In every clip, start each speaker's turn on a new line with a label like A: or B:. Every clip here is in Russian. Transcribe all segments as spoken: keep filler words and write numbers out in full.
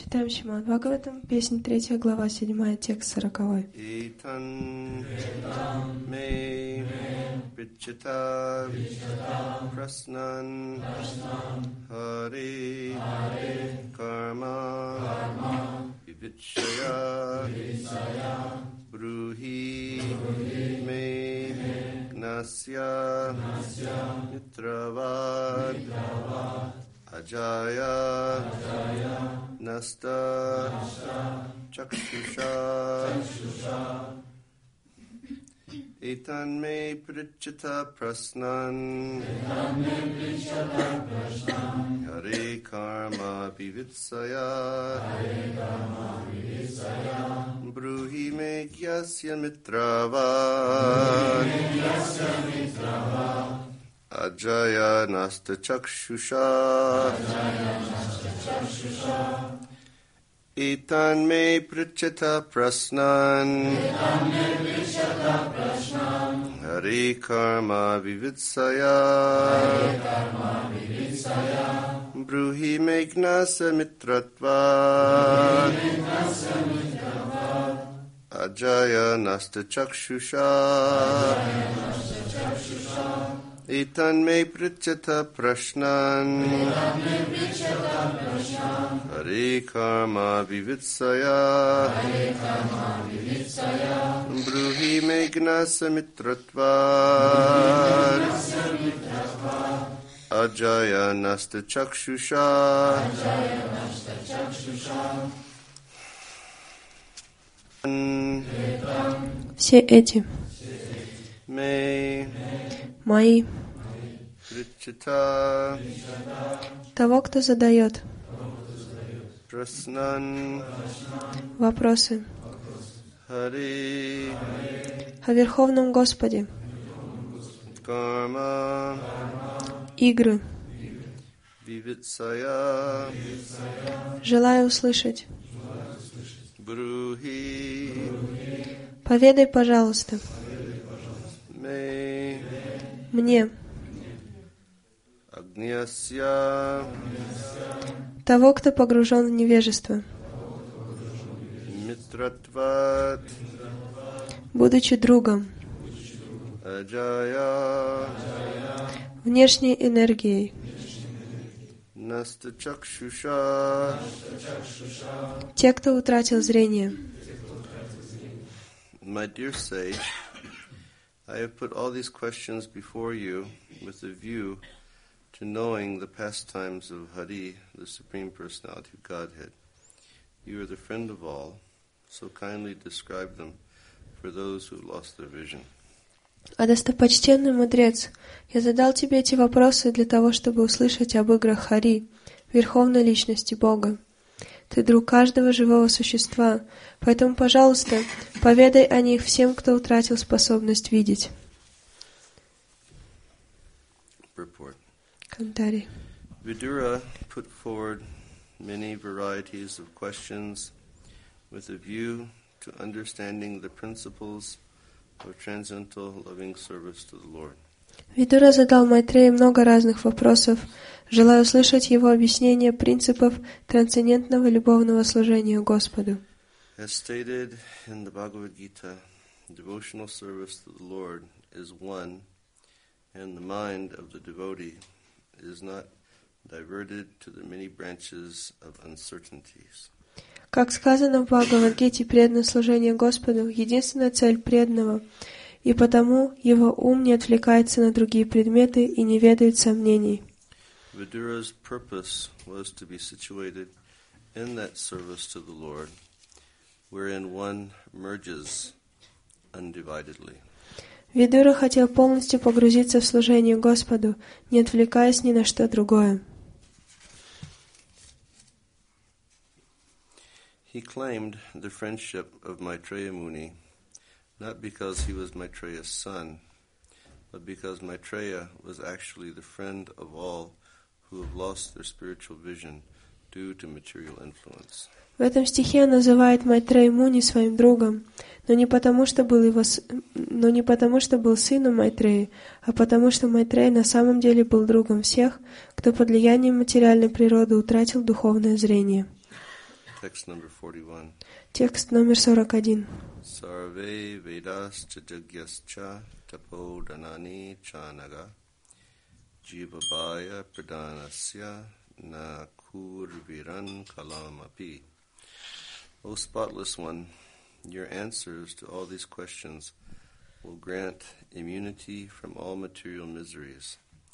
A: Читаем Шримад Бхагаватам, песня третья, глава седьмая, текст сороковой.
B: Итан ме причата праснан хари карма вивичая брухи ме гнасya митравад Ajaya Nasta Chakshusha Etan me Prichita Prasnan Hare Karma Vivitsaya Bruhi me Gyasya Mitravad Ajaya Nasta Chakshusha Etan me Prichita Prasnan Hare Karma Vivitsaya Bruhi me Gnasa Mitratva Ajaya Nasta Chakshusha Etan me Prichata Prashnan Hare Karma Vivitsaya Bruhi me Gnasa Mitratva Ajaya Nasta Chakshusha
A: Все эти
B: me
A: мои
B: Prichata
A: того, кто задает
B: Prasnan
A: вопросы
B: Хари
A: о Верховном Господе,
B: Карма
A: игры,
B: Vivitsaya
A: желаю услышать.
B: Брухи
A: Поведай, пожалуйста,
B: me
A: мне
B: Agnyasya
A: того, кто погружен в невежество,
B: Mitratvat
A: будучи другом,
B: Ajaya
A: внешней энергией,
B: Nasta Chakshusha
A: те, кто утратил зрение.
B: My dear sage, I have put all these questions before you with a view to knowing the pastimes of Hari, the Supreme Personality of Godhead. You are the friend of all, so kindly describe them for those who lost their vision.
A: А достопочтенный мудрец, я задал тебе эти вопросы для того, чтобы услышать об играх Хари, Верховной Личности Бога. Ты друг каждого живого существа, поэтому, пожалуйста, поведай о них всем, кто утратил способность видеть.
B: Purport.
A: Комментарий.
B: Vidura put forward many varieties of questions with a view to understanding the principles of transcendental loving service to the Lord.
A: Видура задал Майтрею много разных вопросов, желая услышать его объяснение принципов трансцендентного любовного служения Господу.
B: As stated in the Bhagavad Gita, devotional service to the Lord is one, and the mind of the devotee is not diverted to the many branches of uncertainties.
A: Как сказано в Бхагавад-гите, преданное служение Господу — единственная цель преданного, и потому его ум не отвлекается на другие предметы и не ведает сомнений.
B: Vidura's purpose was to be situated in that service to the Lord, wherein one merges undividedly.
A: Видура хотел полностью погрузиться в служение Господу, не отвлекаясь ни на что другое.
B: He claimed the friendship of Maitreya Muni, not because he was Maitreya's son, but because Maitreya was actually the friend of all who have lost their spiritual vision due to material influence.
A: В этом стихе он называет Майтрея Муни своим другом, но не потому, что был его, но не потому, что был сыном Майтреи, а потому, что Майтрея на самом деле был другом всех, кто под влиянием материальной природы утратил духовное зрение.
B: Text number forty-one.
A: Текст номер сорок один.
B: Sarve Vedas Chajagyascha Tapo Danani Chanaga Jivabhaya Pradhanasya Na Kurviran Kalamapi. O spotless one, your answers to all these questions will grant immunity from all material miseries.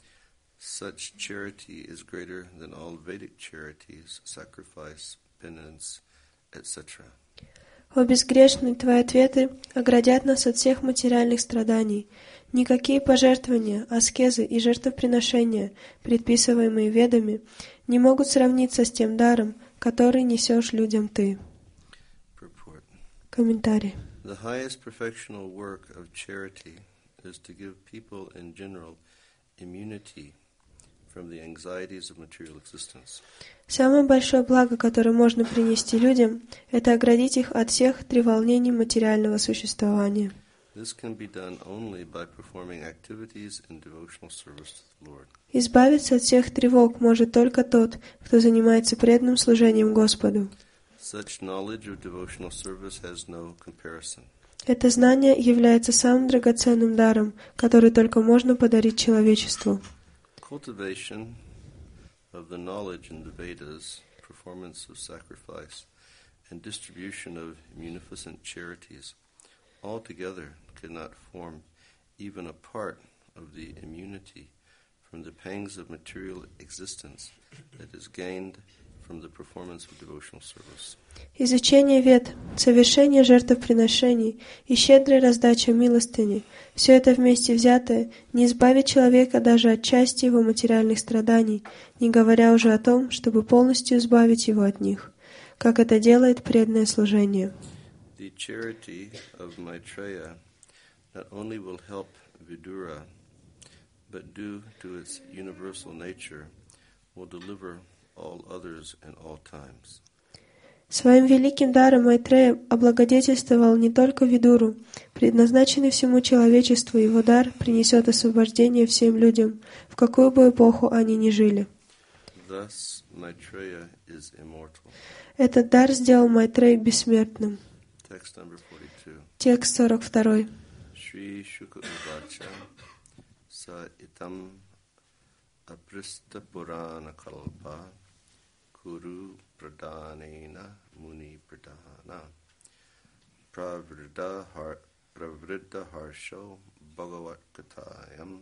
B: Such charity is greater than all Vedic charities, sacrifice, penance, et cetera.
A: О безгрешный, твои ответы оградят нас от всех материальных страданий. Никакие пожертвования, аскезы и жертвоприношения, предписываемые ведами, не могут сравниться с тем даром, который несешь людям ты.
B: Purport.
A: Комментарий.
B: The highest perfectional work of charity is to give people in general immunity from the anxieties of material existence.
A: Самое большое благо, которое можно принести людям, это оградить их от всех треволнений материального существования.
B: This can be done only by performing activities in devotional service to the Lord.
A: Избавиться от всех тревог может только тот, кто занимается преданным служением Господу.
B: Such knowledge of devotional service has no comparison.
A: Это знание является самым драгоценным даром, который только можно подарить человечеству.
B: Cultivation of the knowledge in the Vedas, performance of sacrifice, and distribution of munificent charities altogether could not form even a part of the immunity from the pangs of material existence that is gained from the performance of devotional service.
A: Изучение вед, совершение жертвоприношений и щедрая раздача милостыни – все это вместе взятое не избавит человека даже от части его материальных страданий, не говоря уже о том, чтобы полностью избавить его от них, как это делает преданное служение.
B: The charity of Maitreya not only will help Vidura, but due to its universal nature will deliver all others in all times.
A: Своим великим даром Майтрея облагодетельствовал не только Видуру, предназначенный всему человечеству, его дар принесет освобождение всем людям, в какую бы эпоху они ни жили.
B: Thus, Maitreya is immortal.
A: Этот дар сделал Майтрея бессмертным.
B: Text number forty-two.
A: Текст сорок два.
B: Shri Shuka Uvacha Sa Itam Aprista Purana Kalpa Kuru Pradhanena Muni Pradhana Pravriddha har, Pravriddha Harsho Bhagavat Katayam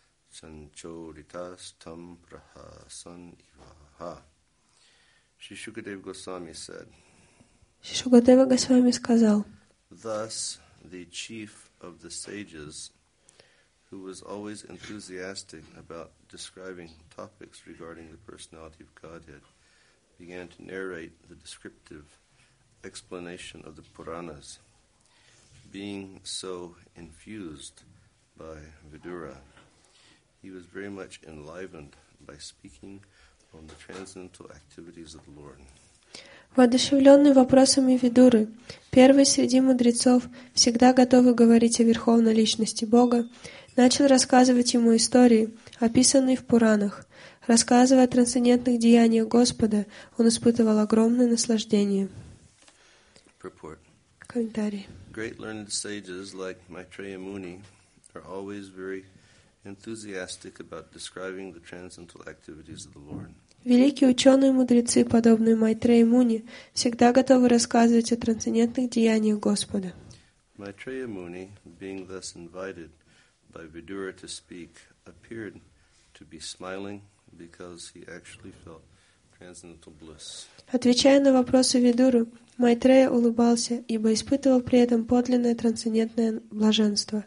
B: Sanchoritas Tam Prahasan Ivaha. Shri Shukadeva Goswami said,
A: Шукадева Госвами сказал:
B: Thus the chief of the sages, who was always enthusiastic about describing topics regarding the personality of Godhead, began to narrate the descriptive explanation of the Puranas. Being so infused by Vidura, he was very much enlivened by speaking on the transcendental activities of the Lord.
A: Воодушевленный вопросами Видуры, первый среди мудрецов, всегда готовый говорить о верховной личности Бога, начал рассказывать ему истории, описанные в Пуранах. Рассказывая о трансцендентных деяниях Господа, он испытывал огромное наслаждение.
B: Purport.
A: Комментарий.
B: Great learned sages like Maitreya Muni are always very enthusiastic about describing the transcendental activities of the Lord.
A: Великие ученые и мудрецы, подобные Майтрея Муни, всегда готовы рассказывать о трансцендентных деяниях Господа.
B: Maitreya Muni, being thus invited by Vidura to speak, appeared to be smiling because he actually felt transcendental bliss.
A: Отвечая на вопросы Видуры, Майтрея улыбался, ибо испытывал при этом подлинное трансцендентное блаженство.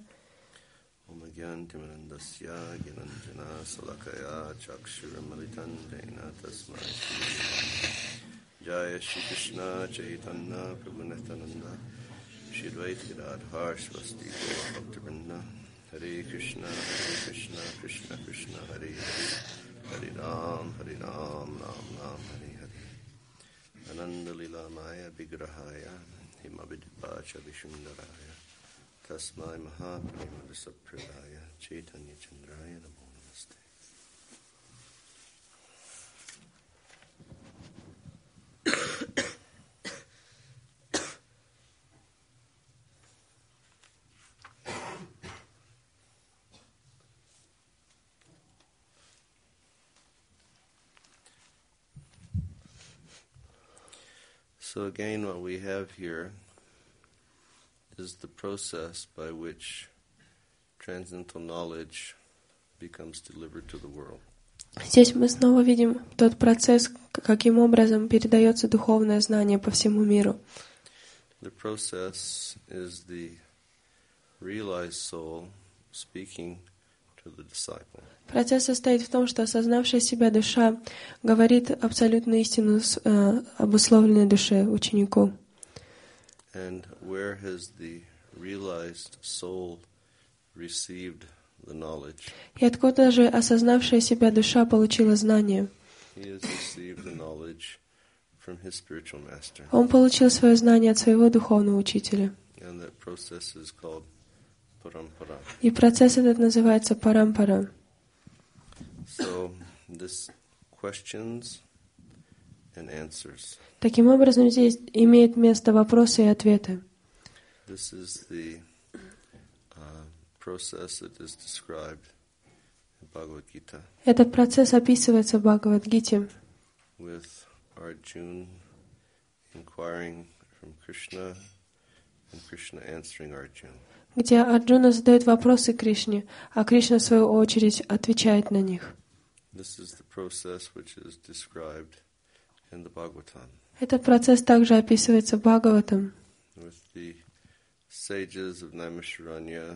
B: Jaya Shri Krishna Chaitanya Prabhu Nityananda Shri Advaita Gadadhar Swasti Gaura Bhaktivinoda Hare Krishna Hare Krishna Krishna Krishna Hare Hare Hare Ram Hare Ram Ram Ram Hare Hare Ananda Lila Maya Vigrahaya Himabhidipacha Vishundaraya Tasmai Mahaprima Sapradaya Chaitanya Chandraya Namo Namaste. So again, what we have here is the process by which transcendental knowledge becomes delivered to the world.
A: Здесь мы снова видим тот процесс, каким образом передается духовное знание по всему миру.
B: The process is the realized soul speaking to the disciple.
A: Процесс состоит в том, что осознавшая себя душа говорит абсолютную истину э, обусловленной душе ученику.
B: And where has the realized soul received the knowledge?
A: И откуда же осознавшая себя душа получила знание?
B: He has received the knowledge from his spiritual master.
A: Он получил свое знание от своего духовного учителя.
B: And that process is called parampara.
A: И процесс этот называется парампара.
B: So this questions and answers.
A: Таким образом, здесь имеет место вопросы и ответы.
B: This is the uh, process that is described in Bhagavad Gita.
A: Этот процесс описывается в Бхагавад-гите.
B: With Arjuna inquiring from Krishna and Krishna answering Arjuna.
A: Где Арджуна задает вопросы Кришне, а Кришна, в свою очередь, отвечает на них.
B: This is the process which is described in the Bhagavatam.
A: Этот процесс также описывается в Бхагаватам.
B: With the sages of Naimisharanya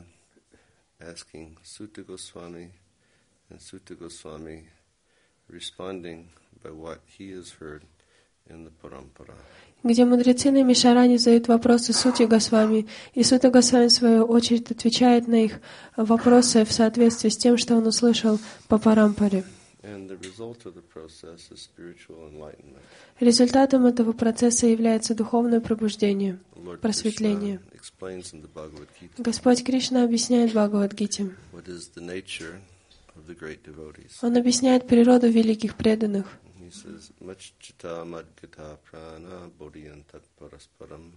B: asking Sutta Goswami and Sutta Goswami responding by what he has heard in the Parampara.
A: Где мудрецы на Мишаране задают вопросы Сути Госвами, и Сута Госвами, в свою очередь, отвечает на их вопросы в соответствии с тем, что он услышал по Парампаре.
B: And the result of the process is spiritual enlightenment.
A: Результатом этого процесса является духовное пробуждение,
B: Lord
A: просветление.
B: Krishna explains in the Bhagavad Gita
A: Господь Кришна объясняет в Бхагавад-гите.
B: what is the nature of the great devotees.
A: Он объясняет природу великих преданных.
B: He says, Machchita madgata prana bodhiyantat parasparam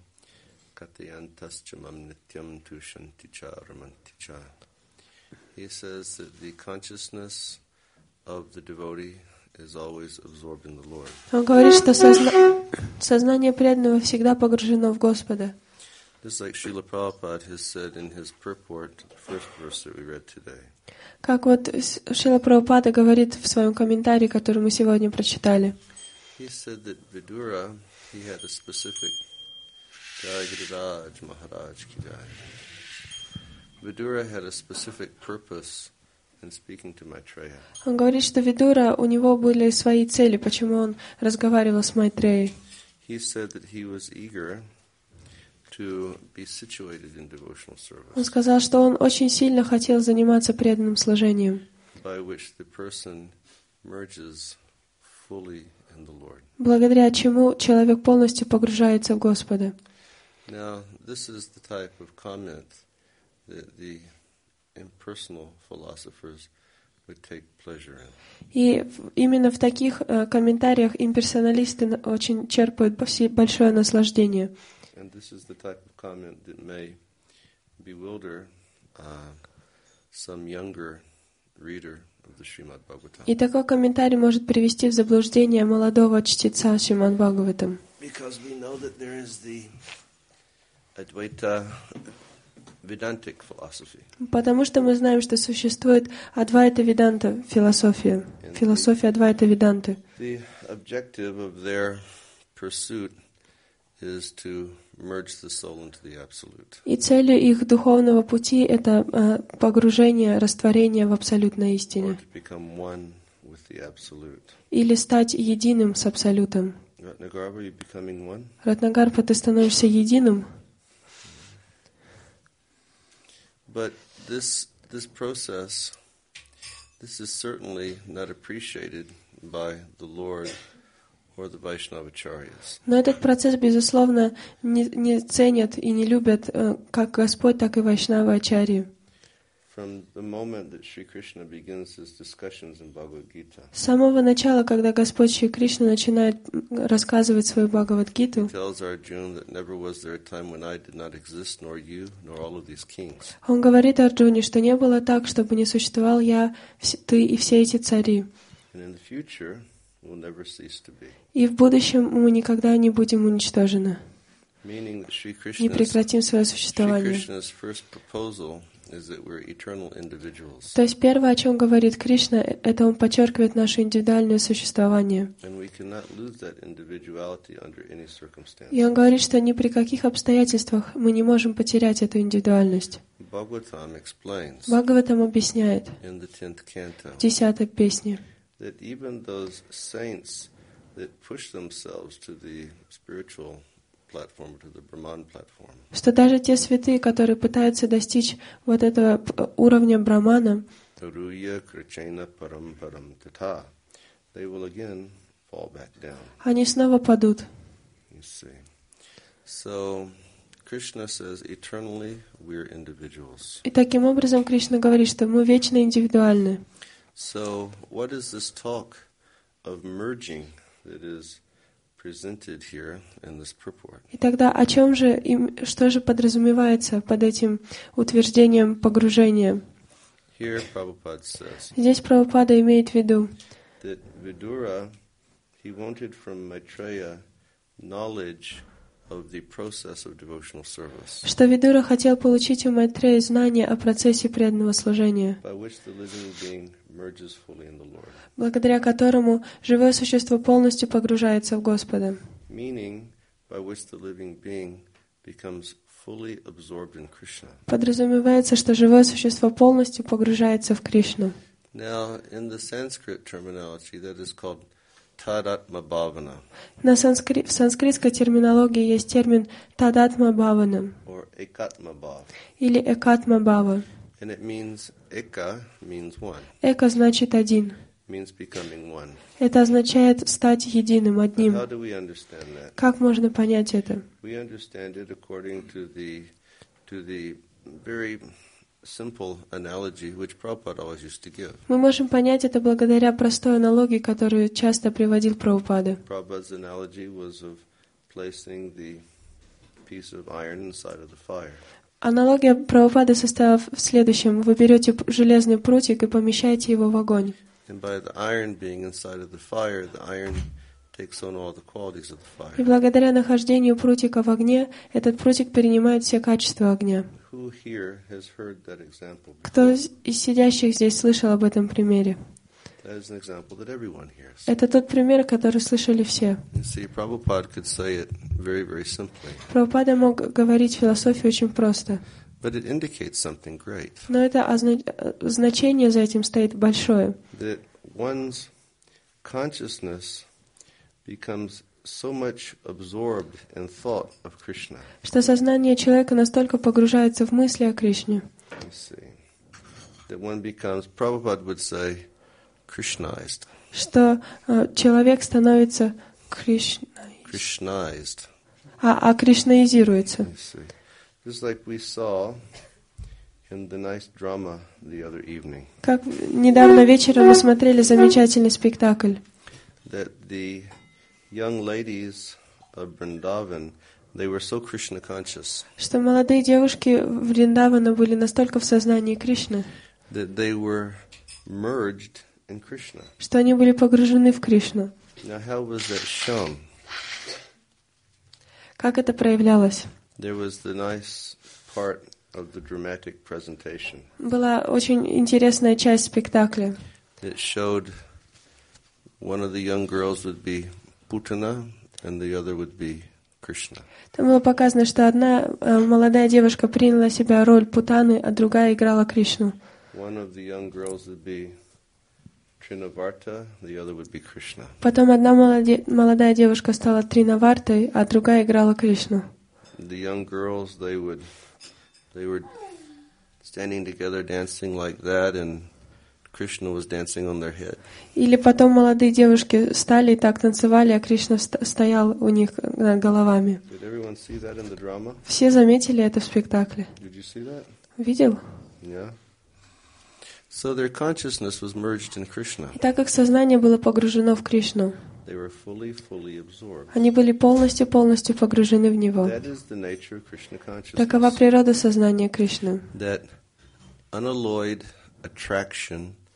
B: katayantaschamam nityam tushanticha ramanticha. He says that the consciousness of the devotee is always absorbed in the Lord.
A: Он говорит, что созна... сознание преданного всегда погружено в Господа.
B: Just like Srila Prabhupada has said in his purport, the first verse that we read today.
A: Как вот Шрила Прабхупада говорит в своем комментарии, который мы сегодня прочитали.
B: He said that Vidura, he had a specific Jai Giriraj Maharaj ki jai. Vidura had a specific purpose in speaking to Maitreya.
A: Он говорит, что Видура, у него были свои цели, почему он разговаривал с Майтреей.
B: He said that he was eager to be situated in devotional service,
A: Он сказал, что он очень сильно хотел заниматься преданным служением,
B: by which the person merges fully in the Lord.
A: благодаря чему человек полностью погружается в Господа.
B: Now, this is the type of comment that the impersonal philosophers would take pleasure in.
A: И именно в таких э, комментариях имперсоналисты очень черпают большое наслаждение.
B: And this is the type of comment that may bewilder uh, some younger reader of the Srimad Bhagavatam.
A: И такой комментарий может привести в заблуждение молодого чтеца Шримад Бхагаватам.
B: Because we know that there is the Advaita Vedantic philosophy.
A: Потому что мы знаем, что существует Адвайта Веданта философия, философия Адвайта Веданты.
B: The objective of their pursuit is to merge the soul into the absolute.
A: И целью их духовного пути это э, погружение, растворение в абсолютной
B: Or
A: истине.
B: to become one with the absolute.
A: Или стать единым с абсолютом.
B: Ratnagarva, are you becoming one?
A: Ратнагарпа, ты становишься единым.
B: But this this process, this is certainly not appreciated by the Lord or the Vaishnavacharyas.
A: Но этот процесс, безусловно, не, не ценят и не любят э, как Господь, так и Вайшнава-ачарьи.
B: From the moment that Sri Krishna begins his discussions in Bhagavad Gita,
A: С самого начала, когда Господь Шри Кришна начинает рассказывать свою Бхагавад-гиту,
B: he tells Arjuna that never was there a time when I did not exist, nor you, nor all of these kings.
A: он говорит Арджуне, что не было так, чтобы не существовал я, вс- ты и все эти цари.
B: And in the future, will never cease to be.
A: И в будущем мы никогда не будем уничтожены.
B: Meaning that Sri
A: Не
B: Krishna's,
A: прекратим свое
B: Sri
A: существование.
B: Krishna's first proposal is that we're eternal individuals.
A: То есть первое, о чем говорит Кришна, это он подчеркивает наше индивидуальное существование.
B: And we cannot lose that individuality under any circumstance.
A: И он говорит, что ни при каких обстоятельствах мы не можем потерять эту индивидуальность.
B: Bhagavatam explains
A: Бхагаватам объясняет
B: in the tenth canto
A: в десятой песне,
B: that even those saints that push themselves to the spiritual platform, to the Brahman platform,
A: что даже те святые, которые пытаются достичь вот этого уровня Брахмана,
B: Aruya Krachena Param Param Tata, they will again fall back down.
A: они снова падут.
B: You see. So Krishna says eternally we're individuals.
A: И таким образом Кришна говорит, что мы вечно индивидуальны.
B: So what is this talk of merging that is presented here in this purport?
A: И тогда о чем же, им, что же подразумевается под этим утверждением погружения?
B: Here Prabhupada says
A: Здесь Прабхупада имеет в виду,
B: that Vidura, he wanted from Maitreya knowledge of the process of devotional service,
A: что Видура хотел получить у Майтрея знания о процессе преданного служения,
B: by which the living being merges fully in the Lord.
A: благодаря которому живое существо полностью погружается в Господа.
B: Meaning, by which the living being becomes fully absorbed in Krishna.
A: Подразумевается, что живое существо полностью погружается в Кришну.
B: Now, in the Sanskrit terminology, that is called tadatma bhavana,
A: На санскри... В санскритской терминологии есть термин тадатма бхавана
B: or ekatma bhav.
A: или экатма бхава.
B: And it means, eka means one,
A: Эка значит один.
B: means becoming one.
A: Это означает стать единым,
B: How
A: одним.
B: do we understand that?
A: Как можно понять это?
B: We understand it according to the to the very simple analogy which Prabhupada always used to give.
A: Мы можем понять это благодаря простой аналогии, которую часто приводил Прабхупада.
B: Prabhupada's analogy was of placing the piece of iron inside of the fire.
A: Аналогия Прабхупады состояла в следующем. Вы берете п- железный прутик и помещаете его в огонь.
B: And by the iron being inside of the fire, the iron takes on all the qualities of the
A: И
B: fire.
A: благодаря нахождению прутика в огне, этот прутик перенимает все качества огня.
B: Who here has heard that example
A: Кто
B: before?
A: из из сидящих здесь слышал об этом примере?
B: That is an example that everyone hears.
A: Это тот пример, который слышали все.
B: You see, Prabhupada could say it very, very simply,
A: Прабхупада мог говорить философию очень просто.
B: but it indicates something great.
A: Но это озна- значение за этим стоит большое.
B: That one's consciousness becomes so much absorbed in thought of Krishna.
A: Что сознание человека настолько погружается в мысли о Кришне,
B: You see, that one becomes, Prabhupada would say, Krishnized.
A: что э, человек становится Кришной,
B: Krishnized.
A: а, а кришнаизируется.
B: You see, just like we saw in the nice drama the other evening,
A: Как недавно вечером мы смотрели замечательный спектакль,
B: that the young ladies of Vrindavan, they were so Krishna conscious
A: что молодые девушки Вриндавана были настолько в сознании Кришны,
B: that they were merged in Krishna.
A: что они были погружены в Кришну.
B: Now, how was that shown?
A: Как это проявлялось?
B: There was the nice part of the dramatic presentation.
A: Была очень интересная часть спектакля.
B: It showed one of the young girls would be Putana and the other would be Krishna.
A: Там было показано, что одна э, молодая девушка приняла на себя роль Путаны, а другая играла Кришну.
B: One of the young girls would be Trinavarta, the other would be Krishna.
A: Потом одна молоде- молодая девушка стала Тринавартой, а другая играла Кришну.
B: The young girls, they would, they were standing together dancing like that, and Krishna was dancing on their head.
A: Или потом молодые девушки стали и так танцевали, а Кришна ст- стоял у них над головами.
B: Did everyone see that in the drama?
A: Все заметили это в спектакле.
B: Did you see that?
A: Видел?
B: Yeah. So their consciousness was merged in Krishna.
A: И так как сознание было погружено в Кришну,
B: They were fully, fully absorbed.
A: они были полностью-полностью погружены в Него.
B: That is the nature of Krishna
A: Такова
B: consciousness.
A: природа сознания Кришны.
B: That unalloyed attraction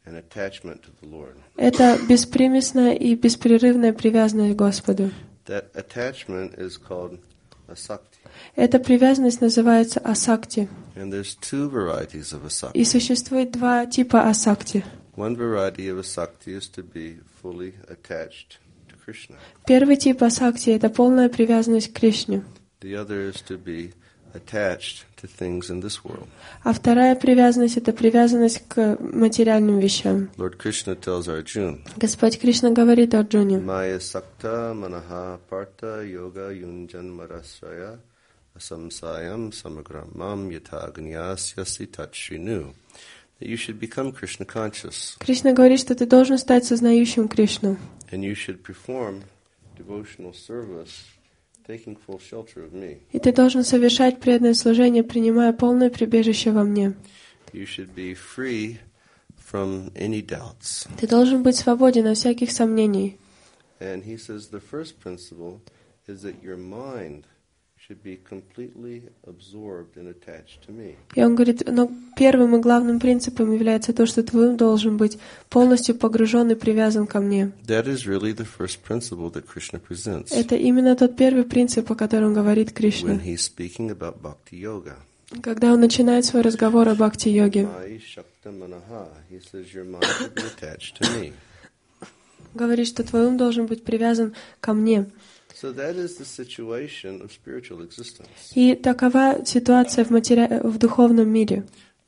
B: and attachment to the Lord.
A: Это беспримесная и беспрерывная привязанность к Господу.
B: That attachment is called asakti.
A: Эта привязанность называется асакти.
B: And there's two varieties of asakti.
A: И существует два типа асакти.
B: One variety of asakti is to be fully attached to Krishna.
A: Первый тип асакти — это полная привязанность к Кришне.
B: The other is to be attached to things in this world.
A: А вторая привязанность — это привязанность к материальным вещам.
B: Lord Krishna tells Arjuna,
A: Господь Кришна говорит Арджуне:
B: Maya sakta manaha parta yoga yunjan marasraya asamsayam samagramam yatagnyasya tatshinu. That you should become Krishna conscious.
A: Кришна говорит, что ты должен стать сознающим Кришну.
B: And you should perform devotional service, taking full shelter of me.
A: И ты должен совершать преданное служение, принимая полное прибежище во мне.
B: You should be free from any doubts.
A: Ты должен быть свободен от всяких сомнений.
B: And he says the first principle is that your mind should be completely absorbed and attached to me.
A: И он говорит, но первым и главным принципом является то, что твой ум должен быть полностью погружен и привязан ко мне.
B: That is really the first principle that Krishna presents
A: Это именно тот первый принцип, о котором говорит Кришна,
B: when he's speaking about bhakti yoga.
A: когда он начинает свой разговор о бхакти-йоге.
B: Mai shakta manaha. He says your mind should be attached to me.
A: Говорит, что твой ум должен быть привязан ко мне.
B: So that is the situation of spiritual existence.
A: И такова ситуация в, матери... в духовном мире.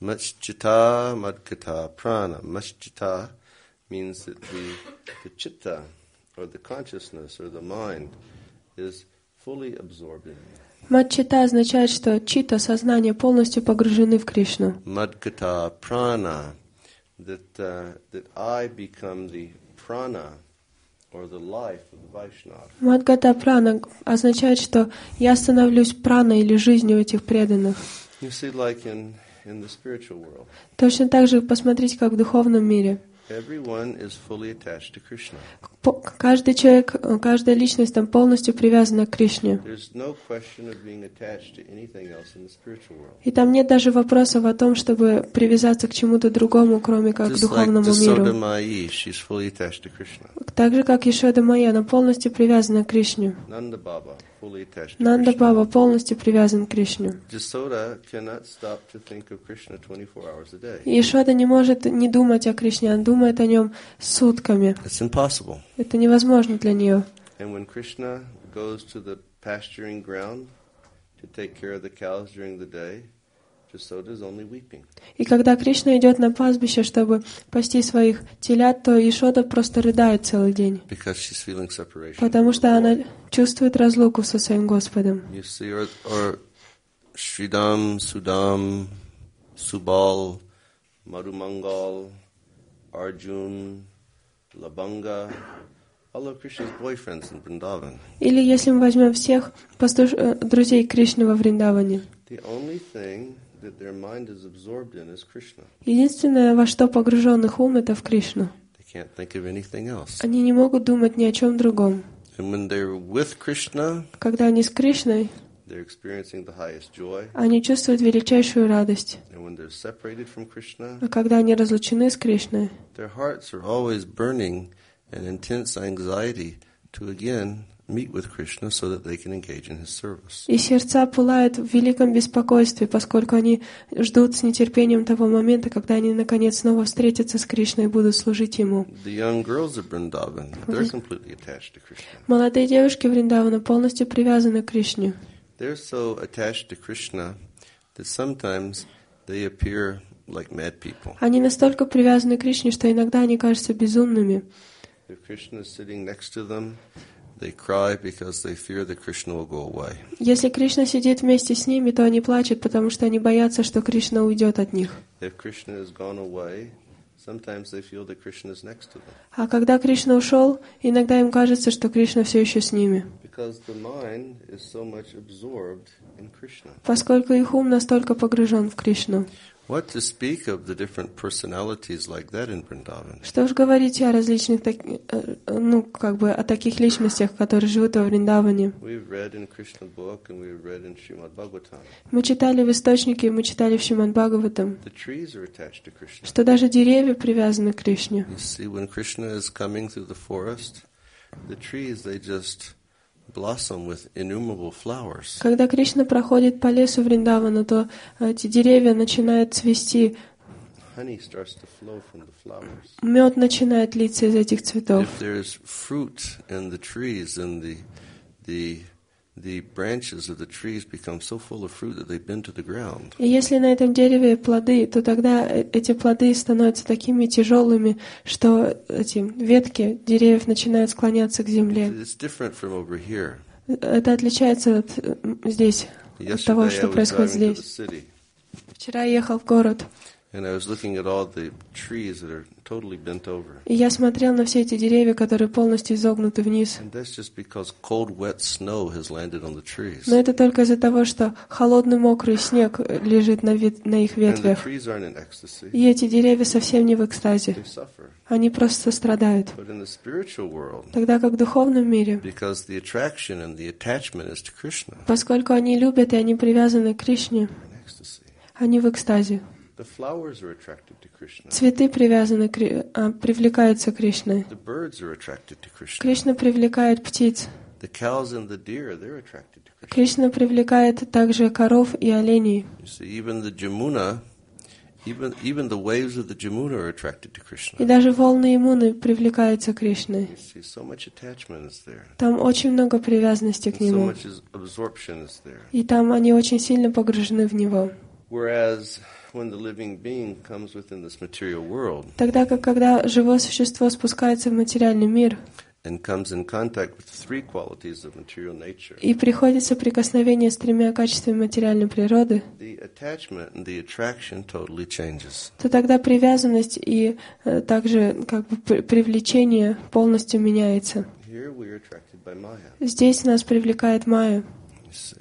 B: Machchita madgata prana. Machchita means that the, the chitta, or the consciousness, or the mind, is fully absorbed in me.
A: Мадчита означает, что чита, сознание полностью погружены в Кришну.
B: Madgata prana, that, uh, that I become the prana, or the life of the Vaishnava.
A: Мадгата прана означает, что я становлюсь праной или жизнью этих преданных.
B: You see, like in, in the spiritual world,
A: Точно так же посмотрите, как в духовном мире.
B: everyone is fully attached to Krishna.
A: По- Каждый человек, каждая личность там полностью привязана к Кришне.
B: There's no question of being attached to anything else in the spiritual world.
A: И там нет даже вопросов о том, чтобы привязаться к чему-то другому, кроме как к
B: Just like
A: духовному
B: Jasoda
A: миру.
B: Mai, she's fully attached to Krishna.
A: Так же, как Ешода Майя, она полностью привязана к Кришне.
B: Nanda Baba, fully attached to
A: Нанда
B: Krishna.
A: Баба полностью привязан к Кришне.
B: Jasoda cannot stop to think of Krishna twenty-four hours a day.
A: И Ешода не может не думать о Кришне, она думает о нем сутками.
B: It's impossible.
A: Это невозможно для нее.
B: And when Krishna goes to the pasturing ground to take care of the cows during the day, Jasoda is only weeping.
A: И когда Кришна идет на пастбище, чтобы пасти своих телят, то Ешода просто рыдает целый день,
B: Because she's feeling separation.
A: потому
B: from
A: что
B: her
A: она
B: boy.
A: чувствует разлуку со своим Господом.
B: You see, or, or Sridham, Sudam, Subal, Madhumangal, Arjun, Labanga, all of Krishna's boyfriends in Vrindavan.
A: Или если мы возьмем всех пастуш... э, друзей Кришны во Вриндаване,
B: The only thing that their mind is absorbed in is Krishna.
A: единственное, во что погружен их ум, это в Кришну.
B: They can't think of anything else.
A: Они не могут думать ни о чем другом.
B: And when they're with Krishna,
A: Когда они с Кришной,
B: they're experiencing the highest joy.
A: они чувствуют величайшую радость.
B: And when they're separated from Krishna,
A: А когда они разлучены с Кришной,
B: their hearts are always burning an intense anxiety to again meet with Krishna so that they can engage in his service.
A: и сердца пылают в великом беспокойстве, поскольку они ждут с нетерпением того момента, когда они наконец снова встретятся с Кришной и будут служить Ему.
B: The young girls of Vrindavan, they're completely attached to Krishna.
A: Молодые девушки Вриндавана полностью привязаны к Кришне.
B: They're so attached to Krishna that sometimes they appear like mad people.
A: Они настолько привязаны к Кришне, что иногда они кажутся безумными.
B: If Krishna is sitting next to them, they cry because they fear that Krishna will go away.
A: Если Кришна сидит вместе с ними, то они плачут, потому что они боятся, что Кришна уйдет от них.
B: If Krishna has gone away, sometimes they feel that Krishna is next to them.
A: А когда Кришна ушел, иногда им кажется, что Кришна все еще с ними.
B: because the mind is so much absorbed in Krishna.
A: Поскольку их ум настолько погружен в Кришну.
B: What to speak of the different personalities like that in Vrindavan?
A: Что уж говорить о различных, ну, как бы, о таких личностях, которые живут во Вриндаване.
B: We've read in Krishna book and we've read in Srimad Bhagavatam.
A: Мы читали в источнике, мы читали в Шримад Бхагаватам,
B: The trees are attached to Krishna.
A: что даже деревья привязаны к Кришне.
B: You see, when Krishna is coming through the forest, the trees, they just blossom with innumerable flowers.
A: Когда Кришна проходит по лесу Вриндавана, то эти деревья начинают цвести,
B: Honey starts to flow from the flowers.
A: мед начинает литься из этих цветов.
B: If there's fruit in the trees, and the the the branches of the trees become so full of fruit that they bend to the ground.
A: И если на этом дереве плоды, то тогда эти плоды становятся такими тяжелыми, что эти ветки деревьев начинают склоняться к земле.
B: It's different from over here.
A: Это отличается от здесь, от того,
B: Yesterday I
A: что
B: was
A: происходит
B: driving to the
A: здесь.
B: city,
A: Вчера я ехал в город,
B: and I was looking at all the trees that are totally bent over.
A: и я смотрел на все эти деревья, которые полностью изогнуты вниз.
B: And that's just because cold, wet snow has landed on the trees.
A: Но это только из-за того, что холодный мокрый снег лежит на, вет- на их
B: And the
A: ветвях.
B: trees aren't in ecstasy.
A: И эти деревья совсем не в экстазе.
B: They suffer.
A: Они просто страдают.
B: But in the spiritual world,
A: Тогда как в духовном мире,
B: because the attraction and the attachment is to Krishna,
A: поскольку они любят и они привязаны к Кришне,
B: in ecstasy,
A: они в экстазе.
B: the flowers are attracted to Krishna.
A: Цветы привязаны, к Кри- а, привлекаются Кришной.
B: The birds are attracted to Krishna.
A: Кришна привлекает птиц.
B: The cows and the deer, they're attracted to Krishna.
A: Кришна привлекает также коров и оленей.
B: You see, even the Jamuna, even even the waves of the Jamuna are attracted to Krishna.
A: И даже волны Ямуны привлекаются Кришной.
B: You see, so much attachment is there.
A: Там очень много привязанности к
B: And so
A: Нему.
B: much is absorption is there.
A: И там они очень сильно погружены в Него.
B: Whereas when the living being comes within this material world
A: Тогда как когда живое существо спускается в материальный мир
B: and comes in contact with the three qualities of material nature,
A: и приходит соприкосновение с тремя качествами материальной природы,
B: the attachment and the attraction totally changes.
A: то тогда привязанность и э, также как бы при- привлечение полностью меняется.
B: Here we are attracted by Maya.
A: Здесь нас привлекает Майя.
B: You see.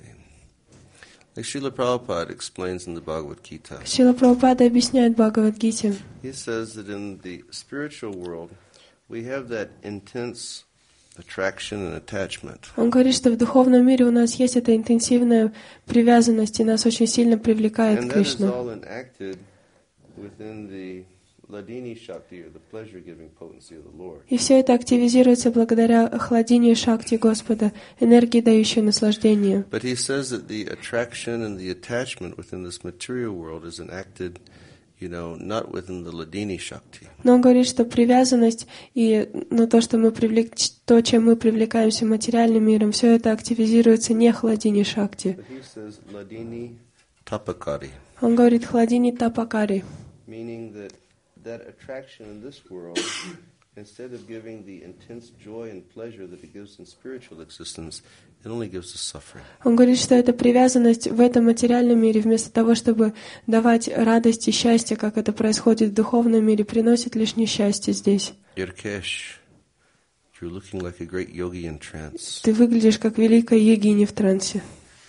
B: Like Srila Prabhupada explains in the Bhagavad Gita,
A: Шрила Прабхупада объясняет в Бхагавад-гите.
B: he says that in the spiritual world we have that intense attraction and attachment.
A: Он говорит, что в духовном мире у нас есть эта интенсивная привязанность, и нас очень сильно привлекает
B: And that is
A: Кришна.
B: all enacted within the Ladini Shakti, or the pleasure-giving potency of the Lord.
A: И все это активизируется благодаря охладению Шакти Господа, энергии, дающей наслаждение.
B: But he says that the attraction and the attachment within this material world is enacted, you know, not within the Ladini Shakti.
A: Но он говорит, что привязанность и ну, то, что мы привлек... то, чем мы привлекаемся материальным миром, все это активизируется не хладини Шакти.
B: But he says Ladini Tapakari,
A: Он говорит хладини Тапакари,
B: meaning that that attraction in this world, instead of giving the intense joy and pleasure that it gives in spiritual existence, it only gives us suffering.
A: Он говорит, что эта привязанность в этом материальном мире, вместо того, чтобы давать радость и счастье, как это происходит в духовном мире, приносит лишь несчастье здесь.
B: Irkesh, you're looking like a great yogi in trance.
A: Ты выглядишь как великая йогиня в трансе.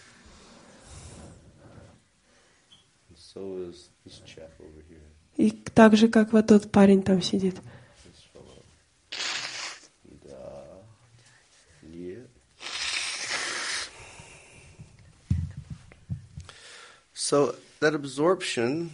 B: And so is this chap over here.
A: И так же, как вот тот парень там сидит.
B: This fellow. Da. Yeah. So that absorption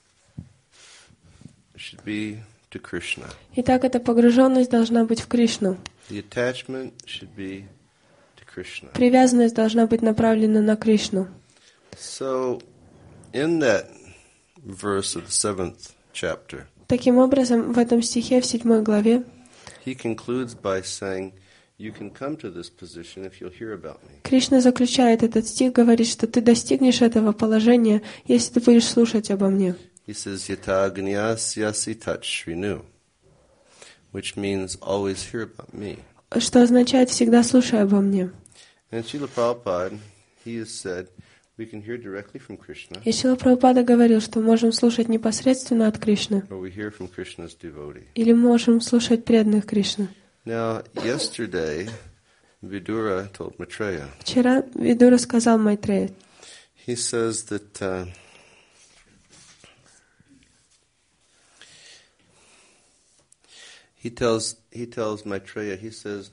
B: should be to Krishna.
A: Итак, эта погруженность должна быть в Кришну.
B: The attachment should be to Krishna.
A: Привязанность должна быть направлена на Кришну.
B: So in that verse of the seventh chapter,
A: Таким образом, в этом стихе, в седьмой главе,
B: he concludes by saying, you can come to this position if you'll hear about me.
A: Кришна заключает этот стих, говорит, что ты достигнешь этого положения, если ты будешь слушать обо мне.
B: He says, yata gniyasyasi tachrinu, which means always hear about me.
A: Что означает «всегда слушай обо мне».
B: And Srila Prabhupada, he has said, we can hear directly from Krishna,
A: И Шрила Прабхупада говорил, что можем слушать непосредственно от Кришны,
B: or we hear from Krishna's devotee.
A: или можем слушать преданных Кришны.
B: Now, yesterday, Vidura told Maitreya.
A: Вчера Видура сказал Майтрея.
B: He says that uh, he tells he tells Maitreya, he says,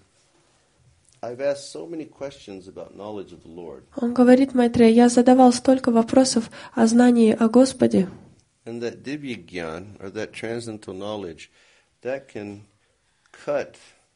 B: I've asked so many questions about knowledge of the Lord.
A: Он говорит Майтрея, я задавал столько вопросов о знании о Господе.
B: And that Divya Gyan, or that transcendental knowledge, that can cut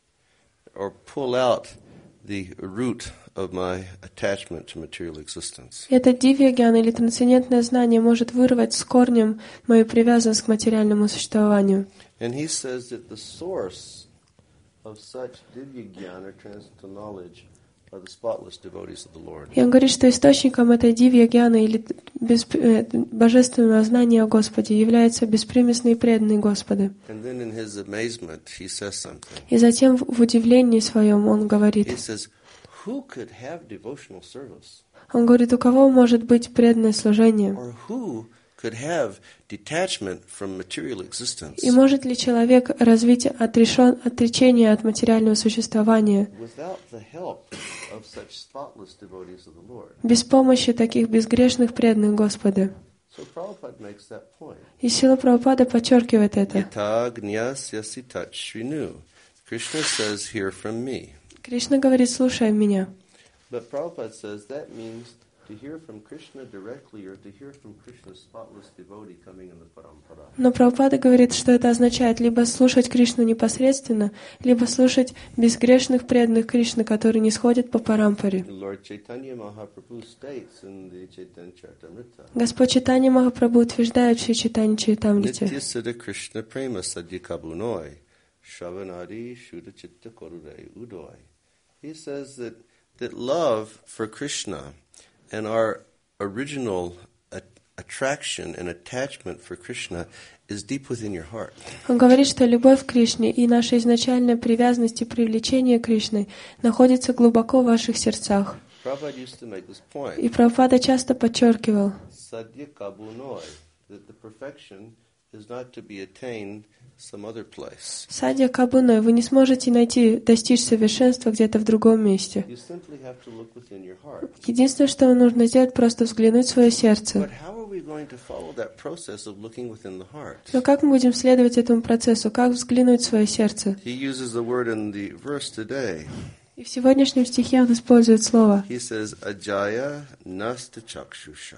B: or pull out the root of my attachment to material existence.
A: Это дивья-гьян или трансцендентное знание может вырвать с корнем мою привязанность к материальному существованию.
B: And he says that the source of such Divya Gyan or transcendental knowledge are the spotless devotees of the Lord.
A: И он говорит, что источником этой дивья-гьяны или без, э, божественного знания о Господе являются беспримесные преданные Господа.
B: And then in his amazement he says something.
A: И затем в удивлении своем он говорит,
B: He says, who could have devotional service?
A: он говорит, у кого может быть преданное служение?
B: Or who could have detachment from material existence
A: И может ли человек развить отрешен, отречение от материального существования
B: without the help of such spotless devotees of the Lord?
A: без помощи таких безгрешных преданных Господа?
B: So Prabhupada makes that point.
A: И Сила Прабхупада подчеркивает это.
B: Yata gnyasya sitat shrinu. Krishna says, hear from me.
A: Кришна говорит, слушай меня.
B: But Prabhupada says that means to hear from Krishna directly or to hear from Krishna's spotless devotee coming in the parampara.
A: Но Прабхупада говорит, что это означает либо слушать Кришну непосредственно, либо слушать безгрешных преданных Кришны, которые не сходят по парампаре.
B: Lord Chaitanya Mahaprabhu states in the Chaitanya Charitamrita,
A: Господь Чайтанья Махапрабху утверждает в Чайтанья Чаритамрите,
B: Nitya Siddha Krishna Prema Sadhya Kabunoi Shravanadi Shuddha Chitta Korudai Udoi. He says that, that love for Krishna and our original a- attraction and attachment for Krishna is deep within your heart.
A: Он говорит, что любовь к Кришне и наша изначальная привязанность и привлечение к Кришне находится глубоко в ваших сердцах.
B: Prabhupada used to make this point.
A: И Прабхупада часто подчеркивал,
B: Sadhya Kabunoi, that the perfection is not to be attained some other place.
A: Садья Кабуной, вы не сможете найти, достичь совершенства где-то в другом месте.
B: You simply have to look within your heart.
A: Единственное, что вам нужно сделать, просто взглянуть в свое сердце.
B: But how are we going to follow that process of looking within the heart?
A: Но как мы будем следовать этому процессу? Как взглянуть в свое сердце?
B: He uses the word in the verse today.
A: И в сегодняшнем стихе он использует слово.
B: He says, Ajaya nasta chakshusha.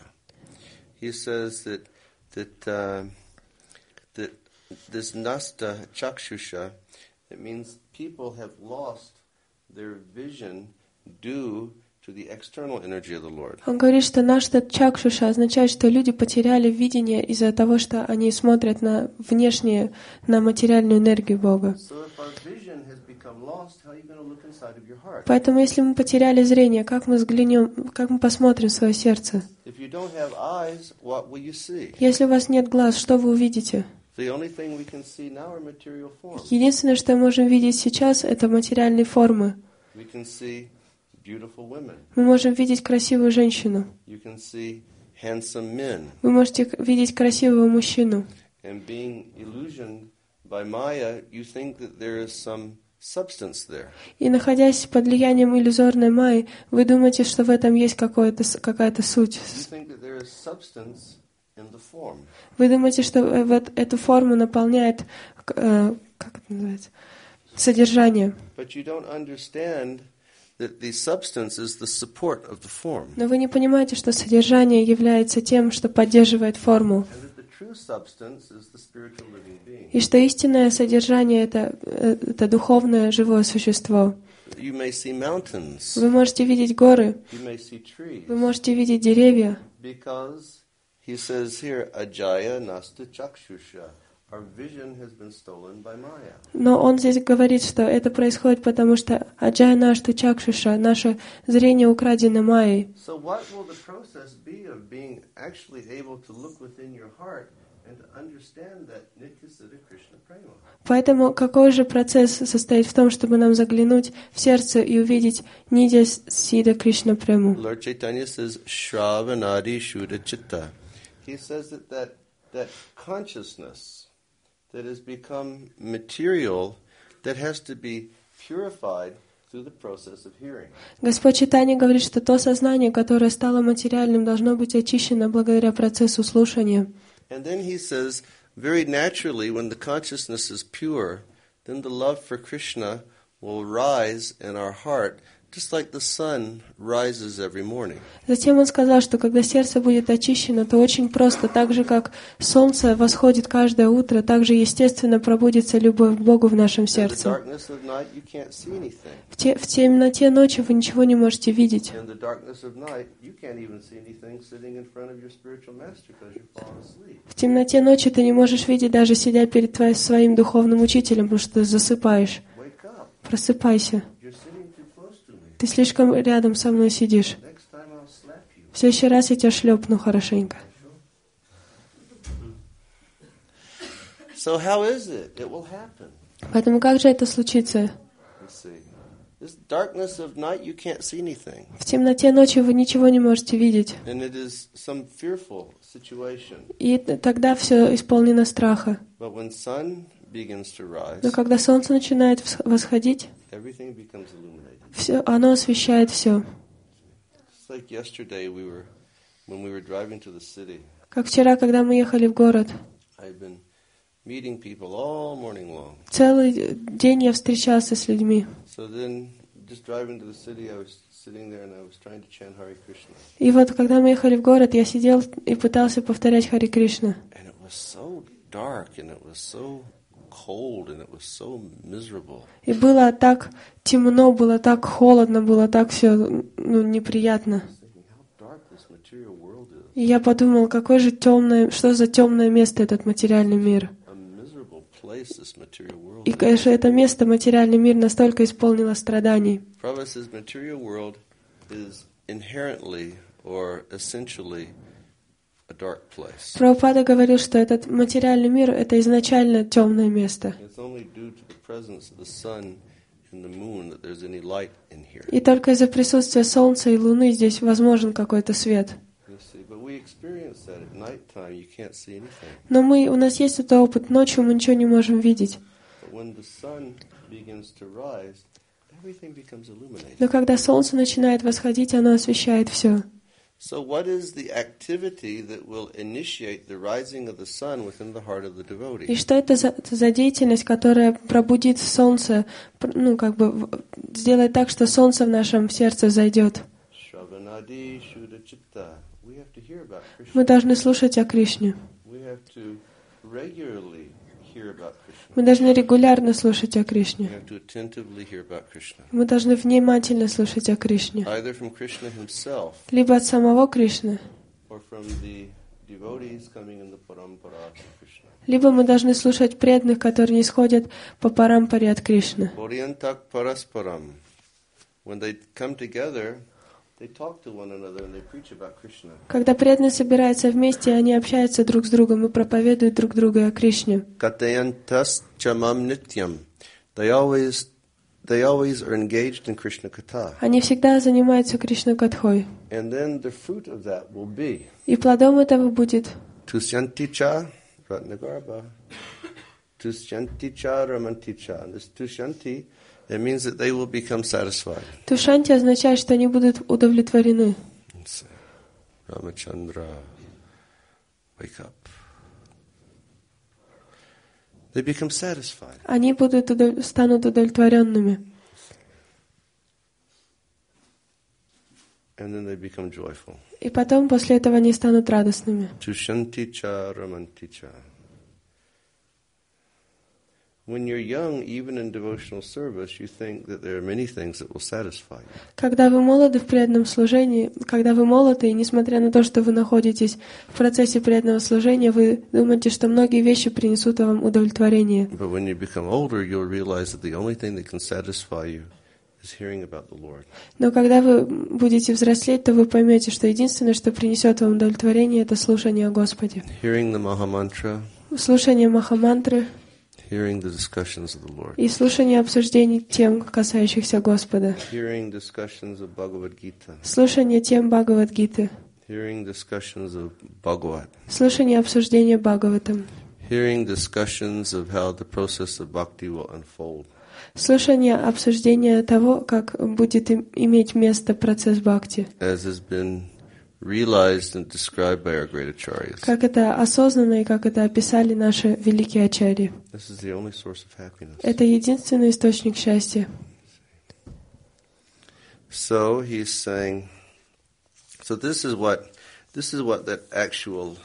B: He says that that uh, that this nasta chakshusha, it means people have lost their vision due to the external energy of the Lord.
A: Он говорит, что нашта чакшуша означает, что люди потеряли видение из-за того, что они смотрят на внешнее, на материальную энергию Бога.
B: So if our vision has become lost, how are you going to look inside of your heart?
A: Поэтому, если мы потеряли зрение, как мы взглянем, как мы посмотрим в свое сердце?
B: If you don't have eyes, what will you see?
A: Если у вас нет глаз, что вы увидите?
B: The only thing we can see now are material forms.
A: Единственное, что мы можем видеть сейчас, это материальные формы.
B: We can see beautiful women.
A: Мы можем видеть красивую женщину.
B: You can see handsome men.
A: Вы можете видеть красивого мужчину.
B: And being illusioned by Maya, you think that there is some substance there.
A: И находясь под влиянием иллюзорной майи, вы думаете, что в этом есть какое-то, какая-то суть.
B: You think that there is substance in the form.
A: Вы думаете, что вот эту форму наполняет, э, как это называется, содержание.
B: But you don't understand that the substance is the support of the form.
A: Но вы не понимаете, что содержание является тем, что поддерживает форму.
B: And that the true substance is the spiritual living being.
A: И что истинное содержание это, это духовное живое существо.
B: You may see mountains.
A: Вы можете видеть горы,
B: You may see trees.
A: вы можете видеть деревья.
B: Because he says here, Ajaya nasta chakshusha. Our vision has been stolen by Maya.
A: Но он здесь говорит, что это происходит потому, что аджая нашту чакшуша, наше зрение украдено майей.
B: So what will the process be of being actually able to look within your heart and to understand that Nitya Siddha Krishna Prema?
A: Поэтому какой же процесс состоит в том, чтобы нам заглянуть в сердце и увидеть Нидья Сида Кришна Прему?
B: Lord Chaitanya says, Shravanadi Shuddha Chitta. He says that that, that consciousness that has become material, that has to be purified through the process of hearing.
A: Господь Чайтанья говорит, что то сознание, которое стало материальным, должно быть очищено благодаря процессу слушания.
B: And then he says, very naturally, when the consciousness is pure, then the love for Krishna will rise in our heart, just like the sun rises every morning.
A: Затем он сказал, что когда сердце будет очищено, то очень просто, так же как солнце восходит каждое утро, так же естественно пробудится любовь к Богу в нашем
B: In the
A: сердце.
B: darkness of night, you can't see anything.
A: В, те, в темноте ночи вы ничего не можете видеть.
B: In the darkness of night, you can't even see anything sitting in front of your spiritual master because you've fallen asleep.
A: В темноте ночи ты не можешь видеть, даже сидя перед твоим, своим духовным учителем, потому что ты засыпаешь.
B: Wake up.
A: Просыпайся.
B: You're sitting too close to me.
A: Ты слишком рядом со мной сидишь.
B: Next time I'll slap you.
A: В следующий раз я тебя шлепну хорошенько.
B: So how is it? It will happen.
A: Поэтому как же это случится?
B: Let's see. This darkness of night, you can't see anything.
A: В темноте ночи вы ничего не можете видеть.
B: And it is some fearful situation.
A: И тогда все исполнено страха.
B: But when sun begins to rise,
A: Но когда солнце начинает вс- восходить,
B: everything becomes illuminated.
A: все, оно освещает все.
B: It's like yesterday we were, when we were driving to the city,
A: Как вчера, когда мы ехали в город.
B: I've been meeting people all morning long.
A: Целый день я встречался с людьми.
B: So then, just driving to the city, I was sitting there and I was trying to chant Hare Krishna.
A: И вот, когда мы ехали в город, я сидел и пытался повторять Хари Кришна.
B: And it was so dark and it was so cold and it was so miserable.
A: И было так темно, было так холодно, было так все, ну, неприятно.
B: I was thinking how dark this material world is.
A: И я подумал, какое же темное, что за темное место этот материальный мир.
B: A miserable place this material world
A: И,
B: is.
A: конечно, это место, материальный мир, настолько исполнило страданий.
B: Prabhupada says material world is inherently or essentially a dark place.
A: Прабхупада говорил, что этот материальный мир — это изначально темное место.
B: It's only due to the presence of the sun and the moon that there's any light in here.
A: И только из-за присутствия Солнца и Луны здесь возможен какой-то свет.
B: You see, but we experience that at nighttime. You can't see anything.
A: Но мы, у нас есть этот опыт, ночью мы ничего не можем видеть.
B: But when the sun begins to rise, everything becomes illuminated.
A: Но когда Солнце начинает восходить, оно освещает все.
B: So what is the activity that will initiate the rising of the sun within the heart of the
A: И
B: devotee?
A: что это за, за деятельность, которая пробудит Солнце, пр- ну, как бы в- сделает так, что Солнце в нашем сердце зайдет?
B: Shravanadi Shuddha Chitta. We have to hear about Krishna.
A: Мы должны слушать о Кришне.
B: We have to regularly hear about Krishna.
A: Мы должны регулярно слушать о
B: We
A: Кришне.
B: have to attentively hear about Krishna.
A: Мы должны внимательно слушать о Кришне.
B: Either from Krishna himself
A: Либо от самого Кришны,
B: or from the devotees coming in the parampara of Krishna.
A: либо мы должны слушать преданных, которые исходят по парампаре от Кришны.
B: Bodhyantak parasparam. When they come together, they talk to one another and they preach about Krishna.
A: Когда преданные собираются вместе, они общаются друг с другом и проповедуют друг другу о Кришне.
B: Katayantas chamam nityam. They always, they always are engaged in Krishna katha.
A: Они всегда занимаются Кришна-катхой.
B: And then the fruit of that will be
A: И плодом этого будет
B: Tusyanti cha ratnagarbha. Tusyanti cha ramanti cha. And this Tusyanti, it means that they will become satisfied.
A: Тушанти означает, что они будут удовлетворены.
B: It's, uh, Ramachandra, wake up. They become satisfied.
A: Они будут удов- станут удовлетворенными.
B: And then they become joyful.
A: И потом, после этого, они станут радостными.
B: Tushanti cha ramanti cha. When you're young, even in devotional service, you think that there are many things that will satisfy you.
A: Когда вы молоды в преданном служении, когда вы молоды, и несмотря на то, что вы находитесь в процессе преданного служения, вы думаете, что многие вещи принесут вам удовлетворение.
B: But when you become older, you'll realize that the only thing that can satisfy you is hearing about the Lord.
A: Но когда вы будете взрослеть, то вы поймете, что единственное, что принесет вам удовлетворение, это слушание о Господе.
B: Hearing the Mahamantra,
A: Слушание Махамантры
B: hearing the discussions of the Lord.
A: и слушание обсуждений тем, касающихся Господа.
B: Hearing discussions of Bhagavad Gita.
A: Слушание тем Бхагавад-гиты.
B: Hearing discussions of Bhagavat.
A: Слушание обсуждения Бхагаватам.
B: Hearing discussions of how the process of bhakti will unfold.
A: Слушание обсуждения того, как будет им, иметь место процесс бхакти.
B: as has been realized and described by our great acharyas.
A: Как это осознанно и как это описали наши великие ачарьи.
B: This is the only source of happiness.
A: Это единственный источник счастья.
B: So he's saying, so this is what, this is what that actual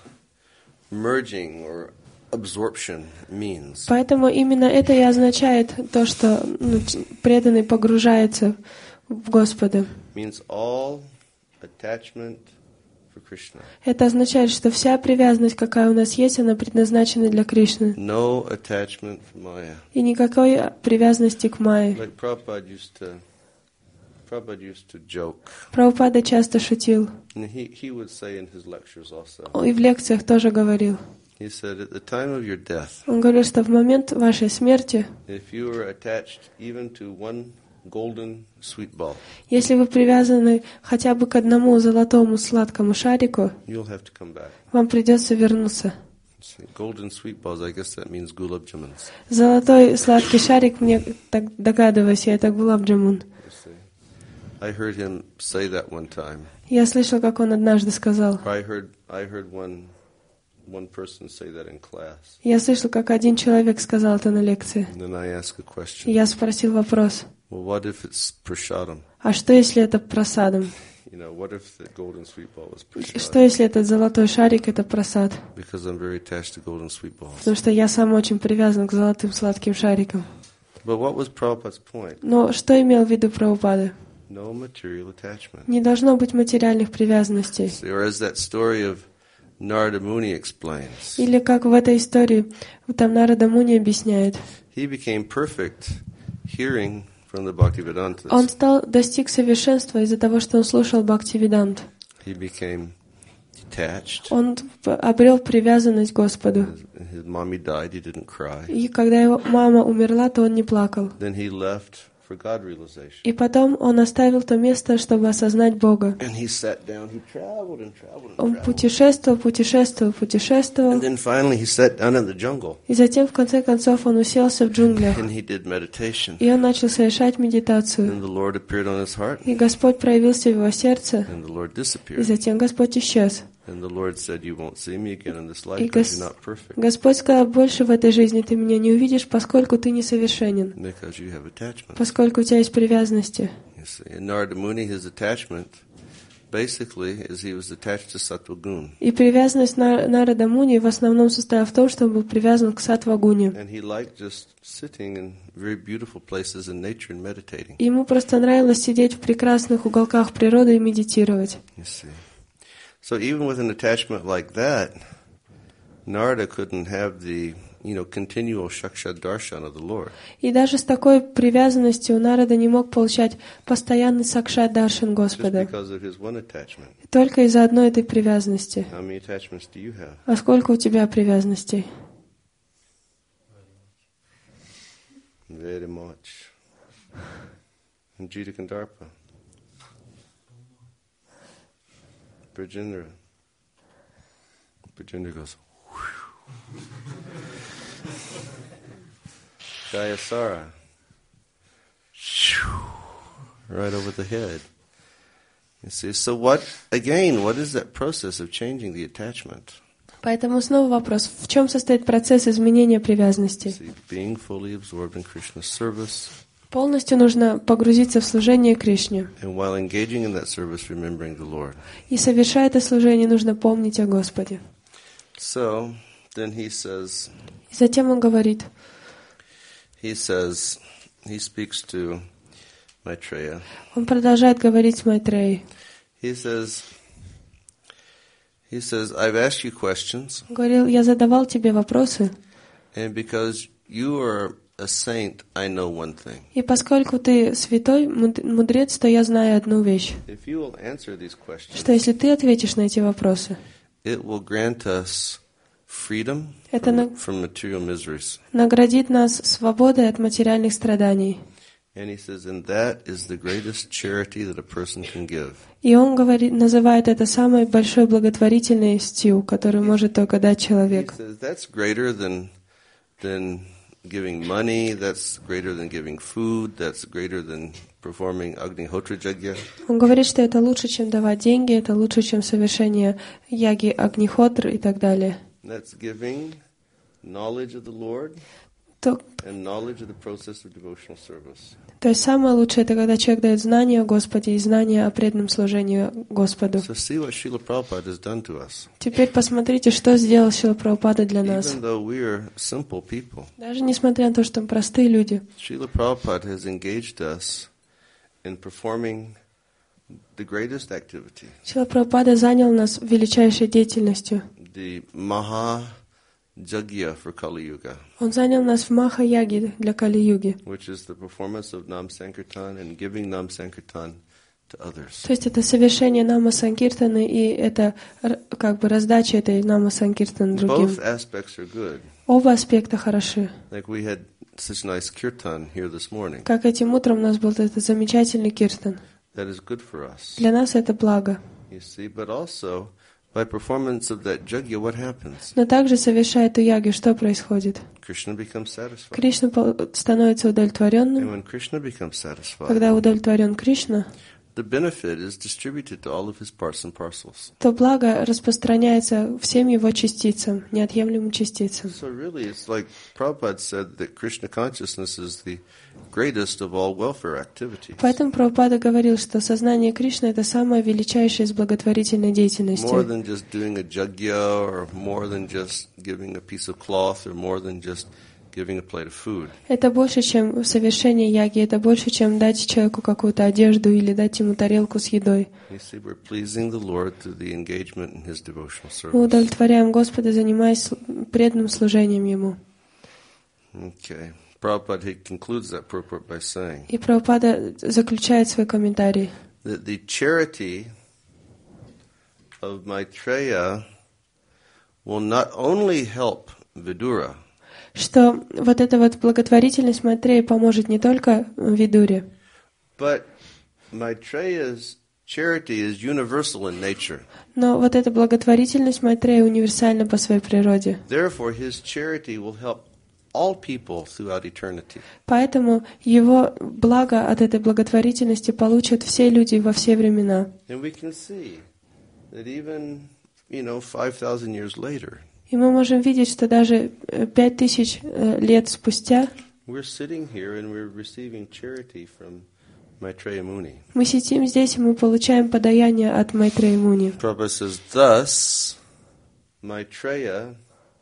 B: merging or absorption means.
A: Поэтому именно это и означает то, что ну, преданный погружается в Господа.
B: Means all attachment for Krishna.
A: Это означает, что вся привязанность, какая у нас есть, она предназначена для Кришны.
B: No attachment for Maya.
A: И никакой привязанности к Майе.
B: Like Prabhupada used to, Prabhupada used to joke.
A: Прабхупада часто шутил.
B: And he, he would say in his lectures also.
A: И в лекциях тоже говорил.
B: He said, at the time of your death,
A: Он говорил, что в момент вашей смерти,
B: if you were attached even to one golden sweet ball,
A: если вы привязаны хотя бы к одному золотому сладкому шарику,
B: you'll have to come back.
A: вам придется вернуться.
B: See, golden sweet balls, I guess that means gulab jamans.
A: Золотой сладкий шарик, мне так догадываюсь, я это гулаб-джамун.
B: You see. I heard him say that one time.
A: Я слышал, как он однажды сказал.
B: I heard, I heard one, one person say that in class.
A: Я слышал, как один человек сказал это на лекции.
B: And then I asked a question.
A: И я спросил вопрос.
B: Well, what if it's prashadam?
A: А что, если это просадом?
B: You know, what if the golden sweet ball was
A: Что,
B: prashadam?
A: если этот золотой шарик — это просад?
B: Because I'm very attached to golden sweet balls.
A: Потому что я сам очень привязан к золотым сладким шарикам.
B: But what was Prabhupada's point?
A: Но что имел в виду Прабхупада?
B: No material attachment.
A: Не должно быть материальных привязанностей.
B: See, or as that story of Narada Muni explains,
A: Или как в этой истории, там Нарада Муни объясняет.
B: he became perfect hearing from the Bhaktivedantas.
A: Он стал, достиг совершенства из-за того, что он слушал Бхактивидант.
B: He became detached.
A: Он обрел привязанность к Господу.
B: His, his mommy died, he didn't cry.
A: И когда его мама умерла, то он не плакал.
B: Then he left for God realization.
A: И потом он оставил то место, чтобы осознать Бога.
B: And he sat down, he traveled and traveled and
A: Он
B: traveled.
A: путешествовал, путешествовал, путешествовал.
B: And then finally he sat down in the jungle
A: И затем, в конце концов, он уселся в джунглях.
B: and he did meditation.
A: И он начал совершать медитацию.
B: And the Lord appeared on his heart
A: И Господь проявился в его сердце.
B: and the Lord
A: И
B: disappeared.
A: затем Господь исчез.
B: And the Lord said, you won't see me again in this life
A: И
B: because
A: Гос-
B: you're not perfect.
A: Господь сказал, больше в этой жизни ты меня не увидишь, поскольку ты несовершенен,
B: Because you have attachment.
A: поскольку у тебя есть привязанности.
B: You see, in Narada Muni, his attachment basically is he was attached to Sattva Gun.
A: И привязанность На- Нарада Муни в основном состояла в том, что он был привязан к саттва-гуне.
B: And he liked just sitting in very beautiful places in nature and meditating.
A: Ему просто нравилось сидеть в прекрасных уголках природы и медитировать.
B: You see. So even with an attachment like that, Narada couldn't have the, you know, continual shakshat darshan of the Lord.
A: И даже с такой привязанностью Нарада не мог получать постоянный сакшат даршан
B: Just
A: Господа.
B: because of his one attachment.
A: Только из-за одной этой привязанности.
B: How many attachments do you have?
A: А сколько у тебя привязанностей?
B: Very much. And Jita Kandarpa. Brajendra. Brajendra goes, whew. Jayasara. Shoo. Right over the head. You see, so what, again, what is that process of changing the attachment?
A: Поэтому снова вопрос, в чем состоит процесс изменения привязанности?
B: See, being fully absorbed in Krishna's service,
A: Полностью нужно погрузиться в служение Кришне.
B: and while engaging in that service, remembering the Lord.
A: И совершая это служение, нужно помнить о Господе.
B: So, then he says,
A: И затем он говорит,
B: he says, he speaks to Maitreya.
A: он продолжает говорить с Майтреей.
B: He says, he says, I've asked you questions,
A: Он говорил, я задавал тебе вопросы,
B: and because you are a saint, I know one thing.
A: и поскольку ты святой муд- мудрец, то я знаю одну вещь,
B: If you will answer these questions,
A: что если ты ответишь на эти вопросы,
B: it will grant us freedom
A: Это
B: from,
A: на-
B: from material miseries.
A: наградит нас свободой от материальных страданий.
B: And he says, and that is the greatest charity that a person can give.
A: И он говорит, называет это самой большой благотворительностью, которую может только дать
B: He
A: человек.
B: says, that's greater than, than giving money, that's greater than giving food, that's greater than performing Agnihotra Yajna.
A: Он говорит, что это лучше, чем давать деньги, это лучше, чем совершение яги Агнихотр и так далее.
B: That's giving knowledge of the Lord
A: То,
B: and knowledge of the process of devotional service.
A: то есть самое лучшее, это когда человек дает знания о Господе и знания о преданном служении Господу.
B: So see what Srila Prabhupada has done to us.
A: Теперь посмотрите, что сделал Шрила Прабхупада для нас.
B: Even though we are simple people,
A: Даже несмотря на то, что мы простые люди,
B: Srila Prabhupada has engaged us in performing the greatest activity,
A: Шрила Прабхупада занял нас величайшей деятельностью.
B: the Maha Yajna for Kali Yuga,
A: Он занял нас в Маха-яге для Кали-юги.
B: which is the performance of Nam Sankirtan and giving Nam Sankirtan to others.
A: То есть это совершение Нама Санкиртаны и это р- как бы раздача этой Нама Санкиртаны другим.
B: Both aspects are good.
A: Оба аспекта хороши.
B: Like we had such nice kirtan here this morning.
A: Как этим утром у нас был этот замечательный киртан.
B: That is good for us.
A: Для нас это благо.
B: You see, but also by performance of that yajna, what happens?
A: Но также, совершая эту ягу, что происходит?
B: Krishna becomes satisfied.
A: Кришна пол- становится
B: And
A: удовлетворенным.
B: when Krishna becomes satisfied,
A: Когда удовлетворен Кришна,
B: the benefit is distributed to all of his parts and parcels.
A: то благо распространяется всем его частицам, неотъемлемым частицам.
B: So really, it's like Prabhupada said that Krishna consciousness is the greatest of all welfare activities.
A: Поэтому Прабхупада говорил, что сознание Кришны — это самая величайшая из благотворительной деятельности.
B: More than just doing a yajna, or more than just giving a piece of cloth, or more than just giving a plate of food.
A: Это больше, чем совершение яги, это больше, чем дать человеку какую-то одежду или дать ему тарелку с едой.
B: You see, we're pleasing the Lord through the engagement in His devotional
A: Мы
B: service.
A: удовлетворяем Господа, занимаясь преданным служением Ему.
B: Okay. Prabhupada he concludes that purport by saying
A: И Прабхупада заключает свой комментарий,
B: that the charity of Maitreya will not only help Vidura,
A: что вот эта вот благотворительность Майтрея поможет не только Видуре,
B: but Maitreya's charity is universal in nature.
A: но вот эта благотворительность Майтрея универсальна по своей природе.
B: Therefore, his charity will help all people throughout eternity.
A: Поэтому его благо от этой благотворительности получат все люди во все времена.
B: And we can see that even, you know, five thousand years later,
A: И мы можем видеть, что даже э, пять тысяч э, лет спустя
B: we're sitting here and we're receiving charity from Maitreya Muni.
A: мы сидим здесь, и мы получаем подаяние от Майтрея Муни.
B: Prabhupada says, thus, Maitreya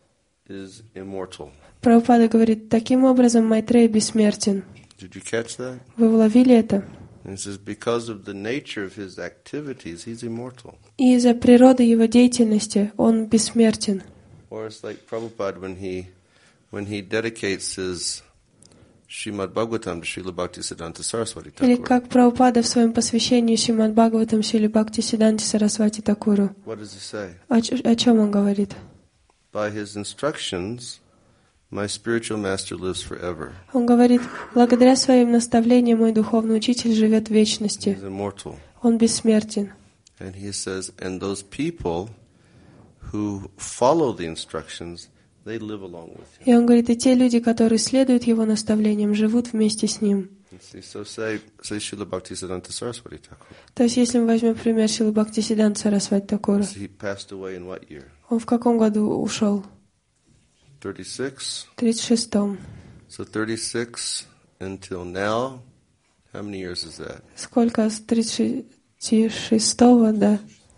B: is immortal.
A: Прабхупада говорит, таким образом Майтрея бессмертен.
B: Did you catch that?
A: Вы уловили это?
B: And it says, because of the nature of his activities, he's immortal.
A: И из-за природы его деятельности он бессмертен.
B: Or it's like Prabhupada when he, when he dedicates his Srimad Bhagavatam to Srila Bhaktisiddhanta Saraswati
A: Или
B: Thakur.
A: как Прабхупада в своем посвящении Шримад Бхагаватам Шриле Бхактисиддханте Сарасвати Такуру.
B: What does he say?
A: О, ч- о чем он говорит?
B: By his instructions, my spiritual master lives forever.
A: Он говорит, благодаря своим наставлениям мой духовный учитель живет в вечности.
B: He's immortal.
A: Он бессмертен.
B: And he says, and those people who follow the instructions, they live along with him.
A: И он говорит, и те люди, которые следуют его наставлениям, живут вместе с ним.
B: You see, so say, say Srila Bhaktisiddhanta Saraswati Thakur.
A: То есть, если мы возьмем пример Шрилы Бхактисиддханта Сарасвати Такура,
B: He passed away in what year?
A: он в каком году ушел?
B: thirty-six.
A: В тридцать шестом.
B: So thirty-six until now, how many years is that?
A: Сколько с тридцать шестого до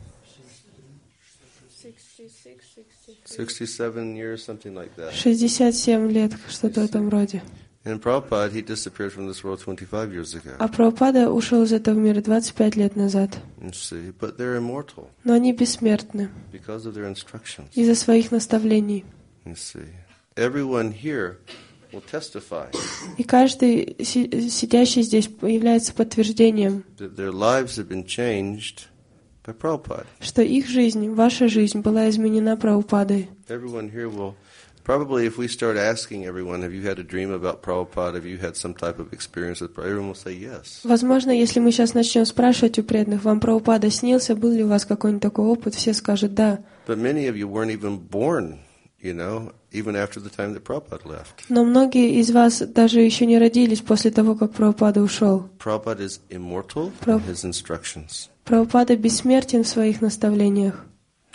B: sixty-seven years, something like that.
A: шестьдесят семь лет, что-то в этом роде.
B: And Prabhupada, he disappeared from this world twenty-five years ago.
A: А Прабхупада ушел из этого мира двадцать пять лет назад.
B: You see, but they're immortal
A: Но они бессмертны
B: because of their instructions.
A: из-за своих наставлений.
B: You see, everyone here will testify
A: И каждый си- сидящий здесь является подтверждением,
B: that their lives have been changed by Prabhupada.
A: что их жизнь, ваша жизнь была изменена Прабхупадой.
B: Everyone here will, probably if we start asking everyone, have you had a dream about Prabhupada, have you had some type of experience with Prabhupada, everyone will say yes.
A: Возможно, если мы сейчас начнем спрашивать у преданных, вам Прабхупада снился, был ли у вас какой-нибудь такой опыт, все скажут «да».
B: But many of you weren't even born, you know, even after the time that Prabhupada left.
A: Но многие из вас даже еще не родились после того, как Прабхупада ушел.
B: Prabhupada is immortal
A: Prab-
B: in his instructions.
A: Прабхупада бессмертен в своих наставлениях.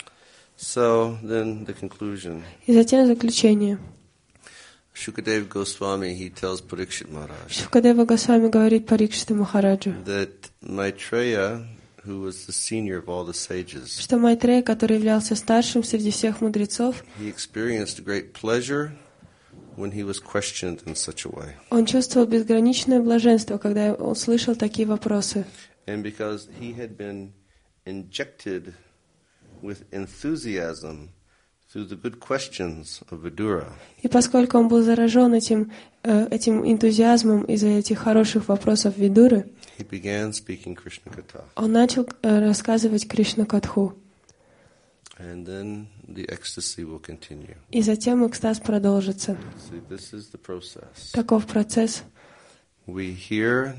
B: So then the conclusion.
A: И затем заключение.
B: Shukadeva Goswami, he tells Parikshit Maharaj
A: Шукадева Госвами говорит Парикшиту Махараджу,
B: that Maitreya, who was the senior of all the sages,
A: что Майтрея, который являлся старшим среди всех мудрецов,
B: he experienced great pleasure when he was questioned in such a way.
A: он чувствовал безграничное блаженство, когда он слышал такие вопросы.
B: And because he had been injected with enthusiasm through the good questions of Vidura,
A: И поскольку он был заражен этим, э, этим энтузиазмом из-за этих хороших вопросов Видуры,
B: he began speaking Krishna Katha.
A: он начал э, рассказывать Кришна-катху.
B: And then the ecstasy will continue.
A: И затем экстаз продолжится.
B: See, this is the process.
A: Таков процесс.
B: We hear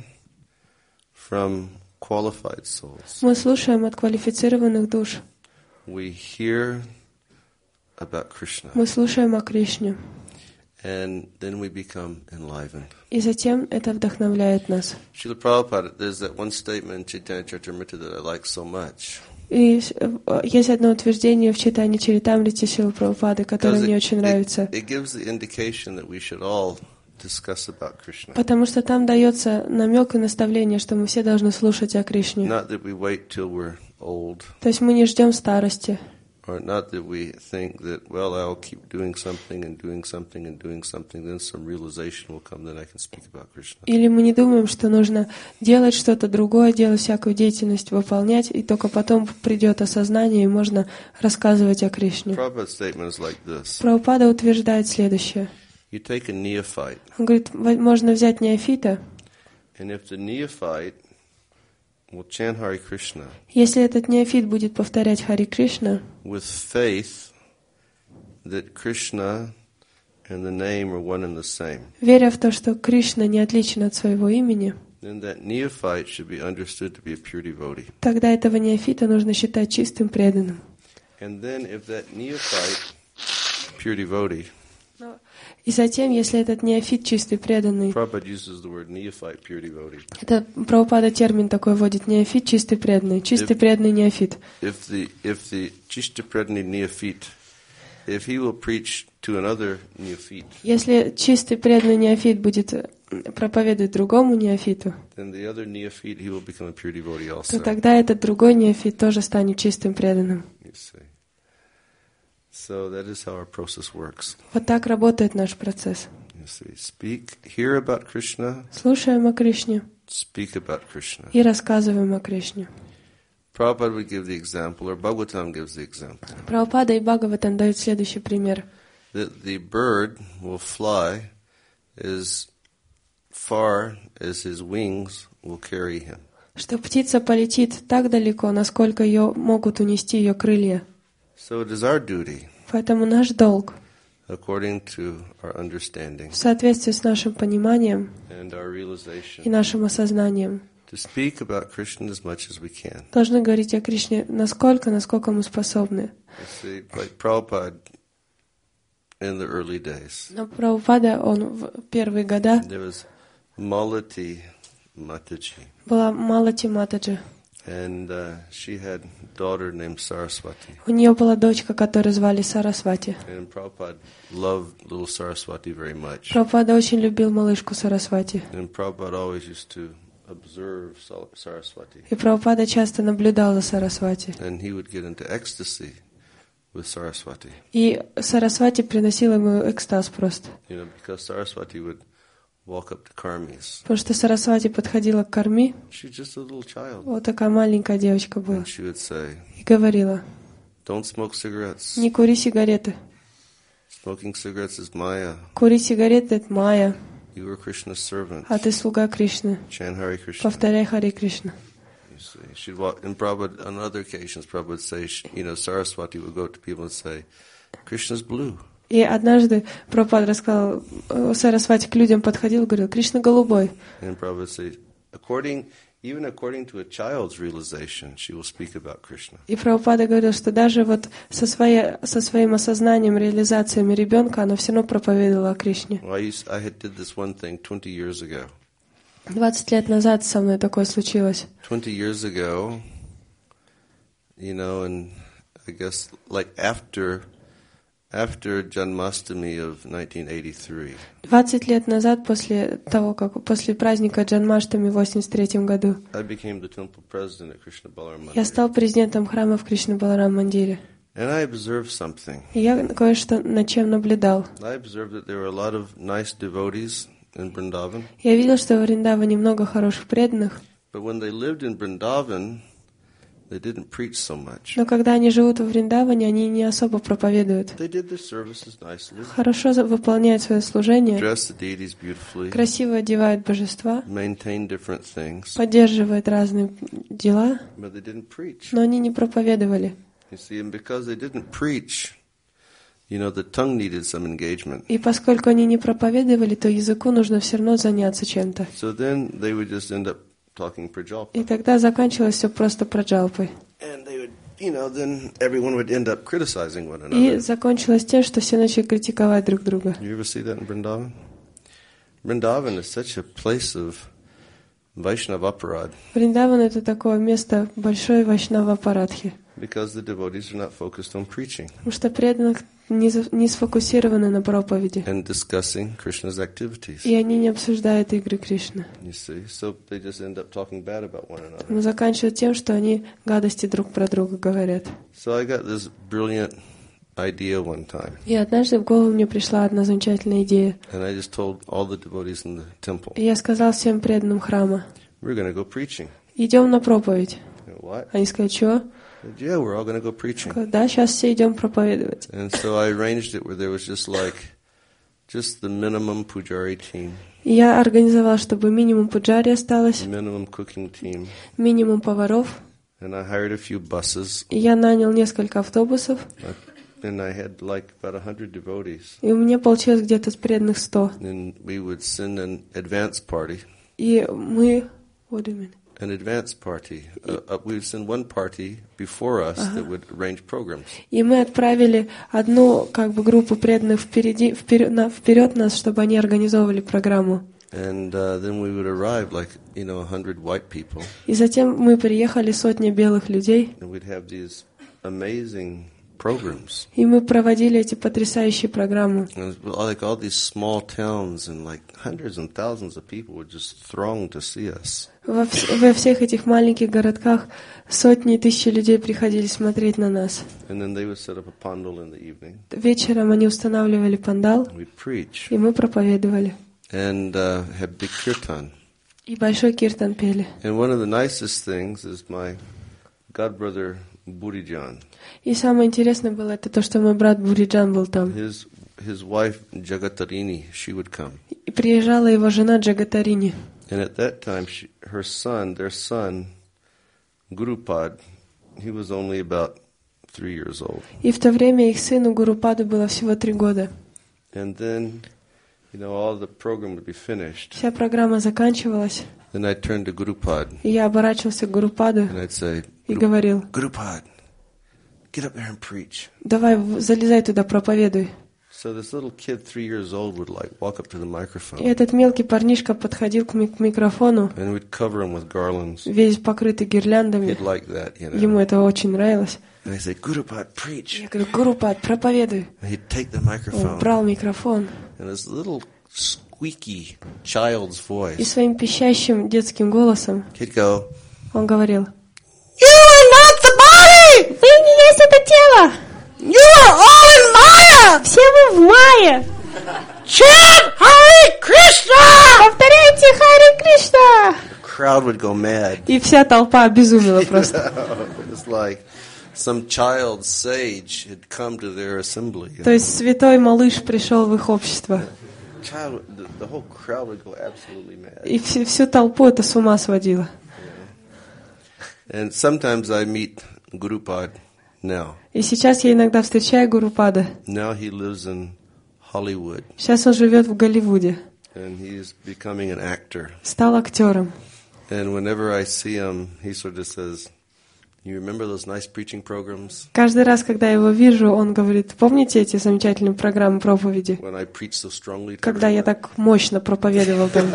B: from qualified souls.
A: Мы слушаем от квалифицированных душ.
B: We hear about Krishna.
A: Мы слушаем о Кришне.
B: And then we become enlivened.
A: И затем это вдохновляет нас.
B: Srila Prabhupada, there's that one statement in Chaitanya Charitamrita that I like so much.
A: И есть одно утверждение в читании Чаритамрити Шрилы Прабхупады, которое мне очень нравится.
B: It gives the indication that we should all discuss about Krishna.
A: Потому что там дается намек и наставление, что мы все должны слушать о Кришне.
B: Not that we wait till we're old.
A: То есть мы не ждем старости.
B: Or not that we think that, well, I'll keep doing something and doing something and doing something, then some realization will come, then I can speak about Krishna.
A: Или мы не думаем, что нужно делать что-то другое, делать всякую деятельность, выполнять, и только потом придет осознание, и можно рассказывать о Кришне.
B: Prabhupada's statement is like this.
A: Прабхупада утверждает следующее.
B: You take a neophyte,
A: Он говорит, можно взять неофита,
B: and if the neophyte will chant Hare Krishna
A: если этот неофит будет повторять Хари Кришна,
B: with faith that Krishna and the name are one and the same,
A: веря в то, что Кришна не отличен от своего имени,
B: then that neophyte should be understood to be a pure devotee.
A: тогда этого неофита нужно считать чистым преданным.
B: And then if that neophyte, pure devotee,
A: И затем, если этот неофит чистый преданный,
B: Prabhupada uses the word neophyte, pure devotee.
A: это Прабхупада термин такой вводит, неофит чистый преданный, чистый
B: If-
A: преданный неофит.
B: If the if the Chishtaprajna neophyte, if he will preach to another neophyte,
A: Если чистый преданный неофит будет проповедовать другому неофиту,
B: then the other neophyte, he will become a pure devotee
A: то
B: also.
A: тогда этот другой неофит тоже станет чистым преданным.
B: You see. So that is how our process works.
A: Вот так работает наш процесс.
B: You see, speak, hear about Krishna,
A: Слушаем о Кришне
B: speak about Krishna.
A: и рассказываем о Кришне.
B: Prabhupada would give the example, or Bhagavatam gives the example,
A: Прабхупада и Бхагаватам дают следующий пример.
B: that the bird will fly as far as his wings will carry him.
A: Что птица полетит так далеко, насколько ее могут унести ее крылья.
B: So it is our duty,
A: Поэтому наш долг,
B: according to our understanding
A: в соответствии с нашим пониманием
B: and our
A: и
B: realization,
A: нашим осознанием,
B: to speak about Krishna as much as we can.
A: должны говорить о Кришне насколько, насколько мы способны.
B: You see, like Prabhupada in the early days,
A: Но Прабхупада, он в первые года
B: there was Malati Mataji,
A: была Малати Матаджи.
B: and uh, she had a daughter named Saraswati.
A: У нее была дочка, которую звали Сарасвати.
B: And Prabhupada loved little Saraswati very much.
A: Прабхупада очень любил малышку Сарасвати.
B: And Prabhupada always used to observe Sal- Saraswati.
A: И Прабхупада часто наблюдал за Сарасвати.
B: And he would get into ecstasy with Saraswati.
A: И Сарасвати приносила ему экстаз просто.
B: You know, because Saraswati would walk up to Karmis.
A: Потому что Сарасвати подходила к корми,
B: She's just a little child.
A: вот такая маленькая девочка была,
B: And she would say,
A: и говорила,
B: don't smoke cigarettes.
A: не кури сигареты.
B: Smoking cigarettes is Maya.
A: Курить сигареты — это Майя,
B: You are Krishna's servant.
A: а ты слуга Кришны.
B: Chant Hare Krishna.
A: Повторяй Хари Кришна.
B: You see, she'd walk, and Prabhupada, on other occasions, Prabhupada would say, sh- you know, Saraswati would go up to people and say, Krishna's blue.
A: И однажды Прабхупада рассказал, э, Сарасвати к людям подходил и говорил, Кришна голубой.
B: And Prabhupada would say, according, even according to a child's realization, she will speak about Krishna.
A: И Прабхупада говорил, что даже вот со, своей, со своим осознанием, реализациями ребенка, она все равно проповедовала о Кришне.
B: Well, I, used, I had did this one thing twenty years ago.
A: Двадцать лет назад со мной такое случилось.
B: Twenty years ago, you know, and I guess like after after Janmashtami of nineteen eighty-three.
A: Двадцать лет назад, после того, как после праздника Джанмаштами в восемьдесят третьем году,
B: I became the temple president at Krishna Balaram Mandir.
A: я стал президентом храма в Кришна-Баларам-мандире.
B: And I observed something.
A: И я кое-что над чем наблюдал.
B: I observed that there were a lot of nice devotees in Vrindavan.
A: Я видел, что в Вриндаване много хороших преданных,
B: But when they lived in Vrindavan, they didn't preach so much.
A: но когда они живут во Вриндаване, они не особо проповедуют.
B: They did their services nicely,
A: Хорошо за- выполняют свое служение,
B: dressed the deities beautifully,
A: красиво одевают божества,
B: maintained different things,
A: поддерживают разные дела,
B: but they didn't preach.
A: но они не проповедовали.
B: You see, and because they didn't preach, you know, the tongue needed some engagement.
A: И поскольку они не проповедовали, то языку нужно все равно заняться чем-то.
B: So then they would just end up talking prajalpa.
A: И тогда заканчивалось все просто праджалпой.
B: And they would, you know, then everyone would end up criticizing one
A: И
B: another.
A: закончилось тем, что все начали критиковать друг друга.
B: You ever see that in Vrindavan? Vrindavan is such a place of Vaishnava aparad
A: Вриндаван — это такое место большой вайшнава парадхи,
B: because the devotees are not focused on preaching
A: потому что преданных не, за- не сфокусированы на проповеди,
B: and discussing Krishna's activities.
A: и они не обсуждают игры Кришны.
B: You see, so they just end up talking bad about one another.
A: Но заканчивают тем, что они гадости друг про друга говорят.
B: So I got this brilliant idea one time,
A: И однажды в голову мне пришла одна замечательная идея.
B: and I just told all the devotees in the temple,
A: И я сказал всем преданным храма:
B: we're going to go preaching.
A: идем на проповедь.
B: You know, what?
A: Они сказали: чего?
B: I said, yeah, we're all going to go preaching.
A: Сказал: да, сейчас все идем проповедовать.
B: And so I arranged it where there was just like, just the minimum pujari team,
A: И я организовал, чтобы минимум пуджари осталось,
B: minimum cooking team,
A: минимум поваров.
B: and I hired a few buses,
A: И я нанял несколько автобусов,
B: and I had like about a hundred devotees.
A: и у меня получилось где-то преданных сто.
B: And we would send an advance party,
A: И мы... What do you mean?
B: an advance party. Uh, uh, we would send one party before us that would arrange programs.
A: И мы отправили одну как бы группу преданных впереди, вперед, на, вперед нас, чтобы они организовывали программу.
B: And uh, then we would arrive like, you know, a hundred white people,
A: И затем мы приехали, сотни белых людей,
B: and we'd have these amazing programs.
A: и мы проводили эти потрясающие программы.
B: And it was like all these small towns and like hundreds and thousands of people would just throng to see us.
A: Во, вс- во всех этих маленьких городках сотни и тысячи людей приходили смотреть на нас.
B: And then they would set up a pandal in the evening.
A: Вечером они устанавливали пандал,
B: And we'd preach
A: и мы проповедовали.
B: and uh, have big kirtan.
A: И большой киртан пели.
B: And one of the nicest things is my godbrother Burijan.
A: И самое интересное было это то, что мой брат Буриджан был там.
B: His his wife Jagatarini, she would come.
A: И приезжала его жена Джагатарини.
B: And at that time, she, her son, their son, Gurupad, he was only about three years old.
A: И в то время их сыну Гурупаду было всего три года.
B: And then, you know, all the program would be finished.
A: Вся программа заканчивалась,
B: Then I'd turn to Gurupad
A: и я оборачивался к Гурупаду
B: and I'd say,
A: и говорил:
B: Gurupad, get up there and preach.
A: давай, в- залезай туда, проповедуй.
B: So this little kid, three years old, would like walk up to the
A: И
B: microphone
A: этот мелкий парнишка подходил к, ми- к микрофону,
B: and we'd cover him with garlands.
A: весь покрытый гирляндами.
B: He'd like that, you know.
A: Ему это очень нравилось.
B: And I'd say, Gurupad, preach.
A: Я говорю: Гурупад, проповедуй.
B: And he'd take the
A: Он
B: microphone
A: брал микрофон
B: and this little squeaky child's
A: и
B: voice,
A: своим пищащим детским голосом
B: he'd go,
A: он говорил:
B: You are not the body!
A: вы не есть это тело!
B: You are all in Maya!
A: Все вы в мае!
B: Chant Hare Krishna!
A: Повторяйте Харе Кришна!
B: The crowd would go mad.
A: И вся толпа обезумела просто.
B: It's like some child sage had come to their assembly.
A: То есть святой малыш пришел в их общество.
B: Child, the, the whole crowd would go absolutely mad.
A: И всю, всю толпу это с ума сводило.
B: And sometimes I meet Gurupad now.
A: И сейчас я иногда встречаю Гурупада.
B: Now he lives in Hollywood
A: Сейчас он живет в Голливуде.
B: and he's becoming an actor.
A: Стал актером.
B: And whenever I see him, he sort of says, "You remember those nice preaching programs?"
A: Каждый раз, когда я его вижу, он говорит: помните эти замечательные программы проповеди,
B: When I preach so strongly to
A: когда я
B: everyone?"
A: так мощно проповедовал там.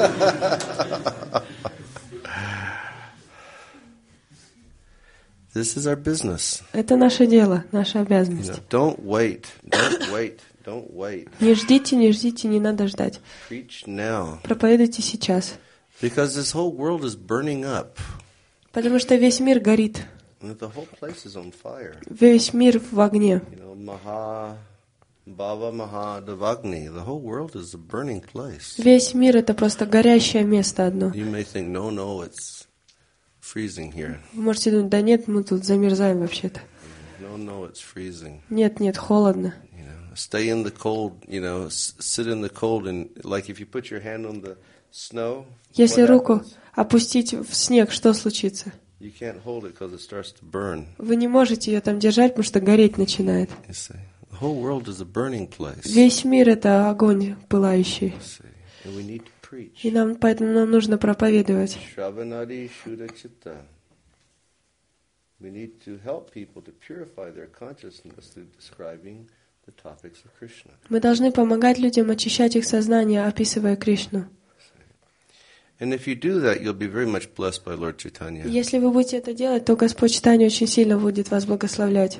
B: This is our business.
A: Это наше дело, наша
B: You
A: обязанность.
B: know, don't wait. Don't wait. Don't wait.
A: Не ждите, не ждите, не надо ждать.
B: Preach now.
A: Проповедуйте сейчас.
B: Because this whole world is burning up.
A: Потому что весь мир горит.
B: And the whole place is on fire.
A: Весь мир в огне.
B: You know, Maha, Bhava Maha Devagni. The whole world is a burning place.
A: Весь мир — это просто горящее место одно.
B: You may think, no, no, it's freezing here.
A: Вы можете думать: да нет, мы тут замерзаем вообще-то.
B: No, no, it's freezing.
A: Нет, нет, холодно.
B: You know, stay in the cold, you know, s- sit in the cold, and like if you put your hand on the snow,
A: Если
B: what
A: руку
B: happens?
A: опустить в снег, что случится?
B: You can't hold it because it starts to burn.
A: Вы не можете ее там держать, потому что гореть начинает.
B: You see, the whole world is a burning place.
A: Весь мир — это огонь пылающий.
B: You see, and we need to preach.
A: И нам поэтому нам нужно проповедовать.
B: Shravanadi Shuddha Chitta. We need to help people to purify their consciousness through describing the topics of Krishna.
A: Мы должны помогать людям очищать их сознание, описывая Кришну.
B: And if you do that, you'll be very much blessed by Lord Chaitanya.
A: Если вы будете это делать, то Господь Чайтанья очень сильно будет вас благословлять.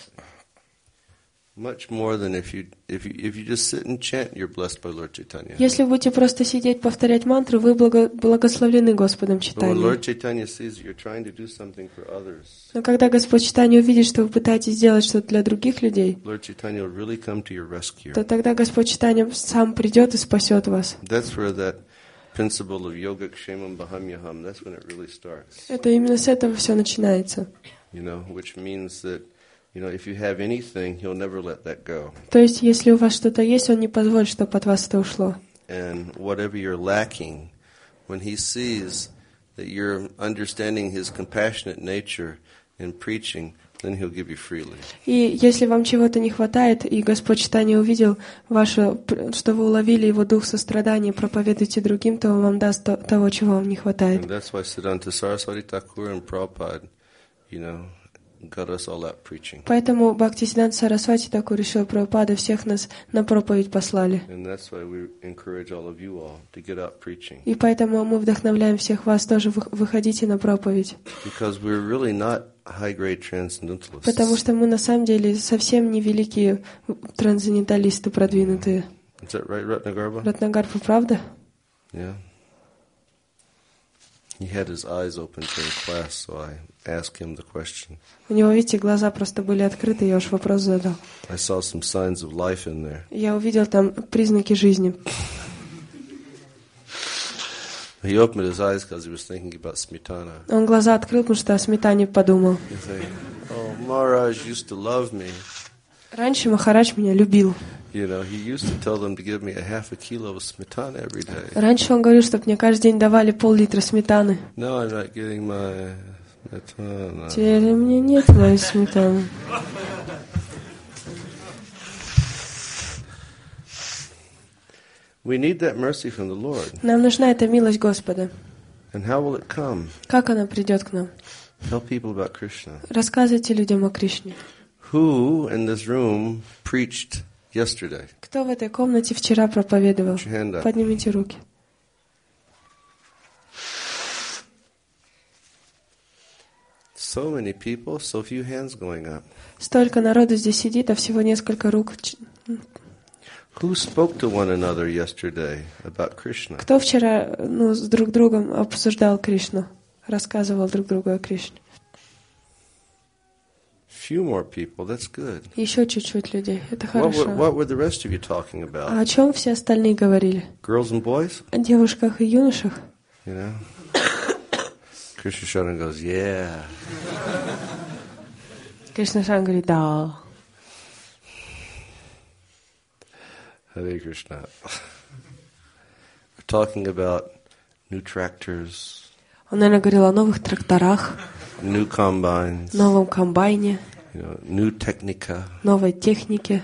B: Much more than if you if you if you just sit and chant, you're blessed by Lord Chaitanya.
A: Если вы будете просто сидеть, повторять мантру, вы благо- благословлены Господом
B: But when
A: Чайтаньей.
B: Lord Chaitanya sees that you're trying to do something for others,
A: Но когда Господь Чайтанья увидит, что вы пытаетесь сделать что-то для других людей,
B: Lord Chaitanya will really come to your rescue.
A: то тогда Господь Чайтанья сам придет и спасет вас.
B: That's where that principle of yoga kshemam bahamyaham, that's when it really starts.
A: Это именно с этого все начинается.
B: You know, which means that, you know, if you have anything, he'll never let that go.
A: То есть, если у вас что-то есть, Он не позволит, чтобы от вас это ушло.
B: And whatever you're lacking, when he sees that you're understanding his compassionate nature in preaching, then he'll give you freely.
A: И если вам чего-то не хватает, и Господь Чайтанья увидел ваше, что вы уловили Его дух сострадания, проповедуйте другим, то Он вам даст то- того, чего вам не хватает.
B: And that's why Siddhanta Saraswati Thakur and Prabhupada, you know, got us all out preaching.
A: Поэтому Бхактисиданта Сарасвати Такур и Шрила Прабхупада всех нас на проповедь послали.
B: And that's why we encourage all of you all to get out preaching.
A: И поэтому мы вдохновляем всех вас тоже, вы- выходите на проповедь.
B: Because we're really not high-grade transcendentalists.
A: Потому что мы на самом деле совсем не великие трансценденталисты продвинутые.
B: Is that right, Ratnagarba?
A: Ратнагарпа, правда?
B: Yeah. He had his eyes open during class, so I asked him the question.
A: У него, видите, глаза просто были открыты, я уж вопрос задал.
B: I saw some signs of life in there.
A: Я увидел там признаки жизни.
B: He opened his eyes because he was thinking about Smitana.
A: Он глаза открыл, потому что о сметане подумал.
B: He said, "Oh, Maharaj used to love me.
A: Раньше Махарадж меня любил.
B: You know, he used to tell them to give me a half a kilo of smetana every day.
A: Раньше он говорил, чтобы мне каждый день давали пол-литра сметаны.
B: Now I'm not getting my smetana."
A: Теперь у меня нет моей сметаны.
B: We need that mercy from the Lord.
A: Нам нужна эта милость Господа.
B: And how will it come?
A: Как она придет к нам?
B: Tell people about Krishna.
A: Рассказывайте людям о Кришне.
B: Who in this room preached yesterday?
A: Кто в этой комнате вчера проповедовал?
B: Put your hand up.
A: Поднимите руки.
B: So many people, so few hands going up.
A: Столько народу здесь сидит, а всего несколько рук. Ч-
B: Who spoke to one another yesterday about Krishna?
A: Кто вчера ну, с друг другом обсуждал Кришну? Рассказывал друг другу о Кришне?
B: Few more people, that's good.
A: Еще чуть-чуть людей. Это
B: What
A: хорошо.
B: were, what were the rest of you talking
A: А
B: about?
A: о чем все остальные говорили?
B: Girls and boys?
A: О девушках и юношах?
B: You know? Krishna Sharan goes, yeah.
A: Кришна Шан говорит, да.
B: Hare Krishna. We're talking about new tractors,
A: Он, наверное, говорил о новых тракторах,
B: new combines,
A: новом комбайне,
B: you know, new technica.
A: новой технике.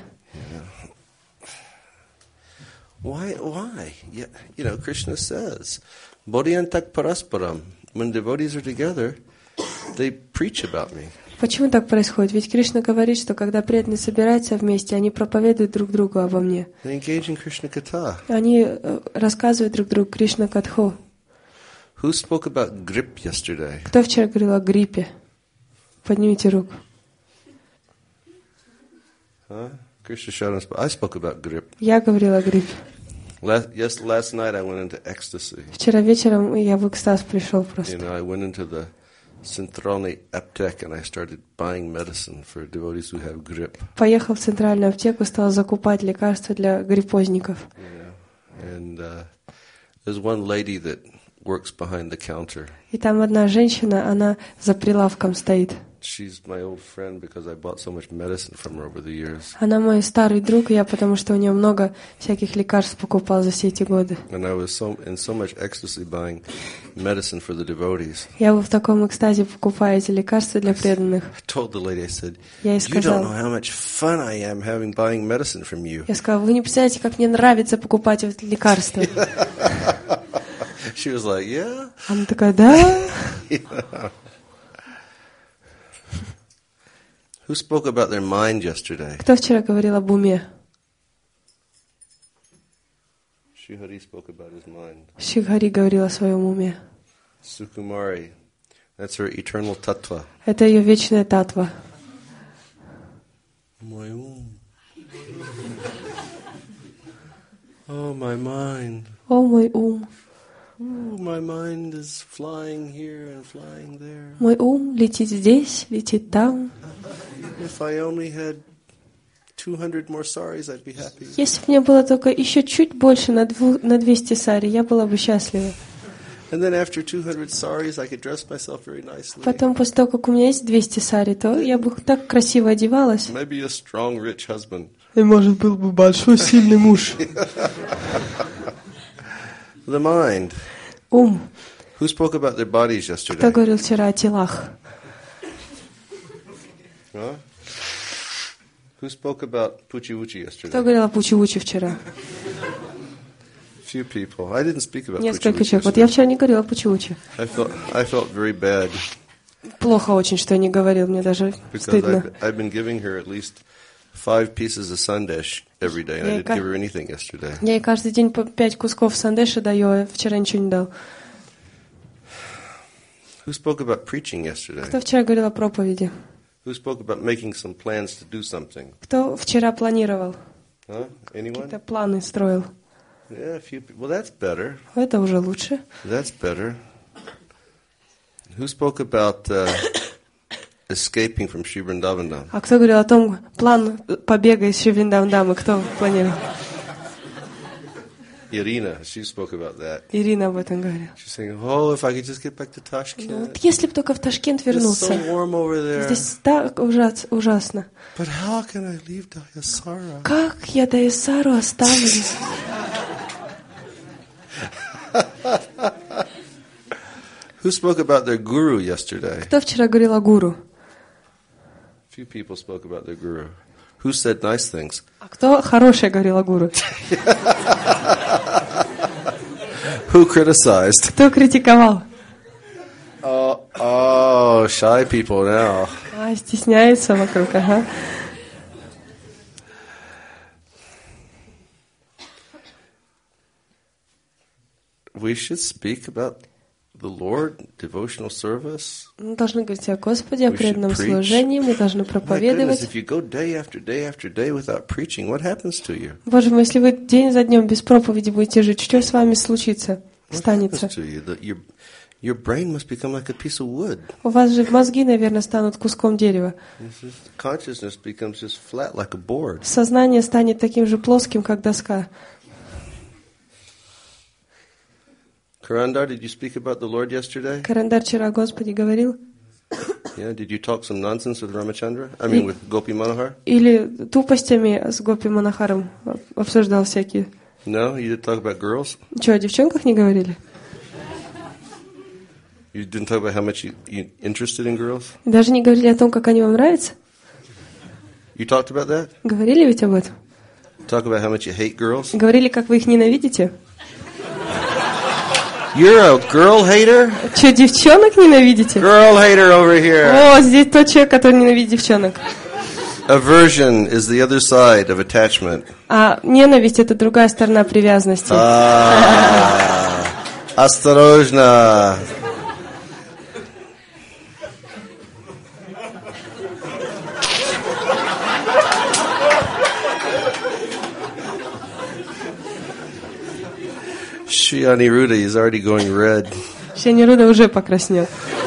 B: Why? Why? Yeah, you know, Krishna says, "Bodhyantak parasparam." when devotees are together, they preach about me.
A: Почему так происходит? Ведь Кришна говорит, что когда преданные собираются вместе, они проповедуют друг другу обо мне.
B: They engage in Krishna Katha.
A: Они рассказывают друг другу Кришна Катху.
B: Who spoke about grip yesterday?
A: Кто вчера говорил о гриппе? Поднимите руку.
B: Huh? Krishna showed us. I spoke about grip.
A: Я говорила о гриппе.
B: Last, yes, last night I went into ecstasy.
A: Вчера вечером я в экстаз пришел
B: You
A: просто.
B: know, I went into the Centralny aptek and I started buying medicine for devotees who have grip.
A: Поехал в центральную аптеку, стал закупать лекарства для гриппозников.
B: You know, and uh, there's one lady that works behind the counter.
A: И там одна женщина, она за прилавком стоит.
B: She's my old friend because I bought so much medicine from her over the years.
A: Она мой старый друг, я потому что у нее много всяких лекарств покупал за все эти годы.
B: And I was so in so much ecstasy buying medicine for the devotees.
A: Я был в таком экстазе, покупая эти лекарства для преданных.
B: I told the lady, I said,
A: Я ей
B: "You don't
A: сказал,
B: know how much fun I am having buying medicine from you."
A: я сказал, вы не представляете, как мне нравится покупать эти лекарства.
B: She was like, "Yeah."
A: Она такая, да.
B: Who spoke about their mind yesterday?
A: Кто вчера говорил об уме?
B: Shihari spoke about his mind.
A: Шикхари говорил о своем уме.
B: Sukumari, that's her eternal tattva.
A: Это ее вечная татва.
B: My ум. Oh, my mind.
A: О, мой ум.
B: Ooh, my mind is flying here and flying there.
A: Мой ум летит здесь, летит там.
B: If I only had two hundred more saris, I'd be happy.
A: Если бы мне было только еще чуть больше на, дву, на двести сари, я была бы счастлива.
B: And then after two hundred saris, I could dress myself very nicely.
A: Потом, после того, как у меня есть двести сари, то я бы так красиво одевалась.
B: Maybe a strong, rich husband.
A: И, может, был бы большой, сильный муж.
B: The mind.
A: Ум.
B: Who spoke about their bodies
A: Кто
B: yesterday?
A: говорил вчера о телах?
B: Huh? Who spoke about Puchi-Uchi
A: Кто
B: yesterday?
A: говорил о Пучи-Учи вчера?
B: Few people. I didn't speak about
A: Несколько
B: Puchi-Uchi
A: человек. Вот я
B: yesterday.
A: вчера не говорила о Пучи-Учи.
B: I felt, I felt very bad
A: Плохо очень, что я не говорил. Мне даже
B: because
A: стыдно.
B: I've, I've been giving her at least five pieces of sandesh every day, and I
A: Yeah,
B: didn't
A: ca-
B: give her anything yesterday.
A: Я ей каждый день по пять кусков сандеша даю, а вчера ничего не дал.
B: Who spoke about preaching yesterday?
A: Кто вчера говорил о проповеди?
B: Who spoke about making some plans to do something?
A: Кто вчера планировал?
B: Huh? Anyone?
A: Какие-то планы строил?
B: Yeah, a few people. Well, that's better.
A: Это уже лучше.
B: That's better. Who spoke about uh, escaping from Sri Vrindavan?
A: А кто говорил о том, план побега из Шри-Вриндавандамы? Кто планировал?
B: Irina, she spoke about that.
A: Ирина об этом говорила.
B: She's saying, "Oh, if I could just get back to
A: Ну,
B: Tashkent.
A: вот если бы только в Ташкент
B: It's so
A: вернуться.
B: warm over there.
A: Здесь так ужас, ужасно.
B: But how can I leave Dayasara?"
A: Как я Даясару оставлю?
B: Who spoke about their guru yesterday?
A: Кто вчера говорил о гуру?
B: Few people spoke about their guru. Who said nice things?
A: А кто хорошее говорил о гуру?
B: Who criticized?
A: Кто критиковал?
B: Oh, oh, shy people now.
A: А, стесняется вокруг, ага.
B: We should speak about the Lord, devotional service.
A: Мы должны говорить о Господе, о
B: We should
A: преданном
B: preach.
A: служении, мы должны
B: My goodness,
A: проповедовать.
B: if you go day after day after day without preaching, what happens to you?
A: Боже мой, если вы день за днем без проповеди будете жить, что с вами случится,
B: What
A: станется?
B: happens to you? The, your, your brain must become like a piece of wood.
A: У вас же мозги, наверное, станут куском дерева.
B: This is- consciousness becomes just flat like a board.
A: Сознание станет таким же плоским, как доска.
B: Karandar, did you speak about the Lord yesterday?
A: Карандар вчера о Господе говорил?
B: Yeah, did you talk some nonsense with Ramachandra? I mean, with Gopi Manohar?
A: Или тупостями с Гопи Манахаром обсуждал всякие?
B: No, you didn't talk about girls?
A: Что, о девчонках не говорили?
B: You didn't talk about how much you, you interested in girls?
A: Даже не говорили о том, как они вам нравятся?
B: You talked about that?
A: Говорили ведь об этом?
B: Talk about how much you hate girls?
A: Говорили, как вы их ненавидите?
B: You're a girl hater?
A: Че, девчонок ненавидите?
B: Girl hater over here.
A: О, здесь тот человек, который ненавидит девчонок.
B: Aversion is the other side of attachment.
A: А ненависть — это другая сторона привязанности.
B: Ah, осторожно. Shri Aniruddha is already going red.
A: Шри Анирудха уже покраснел.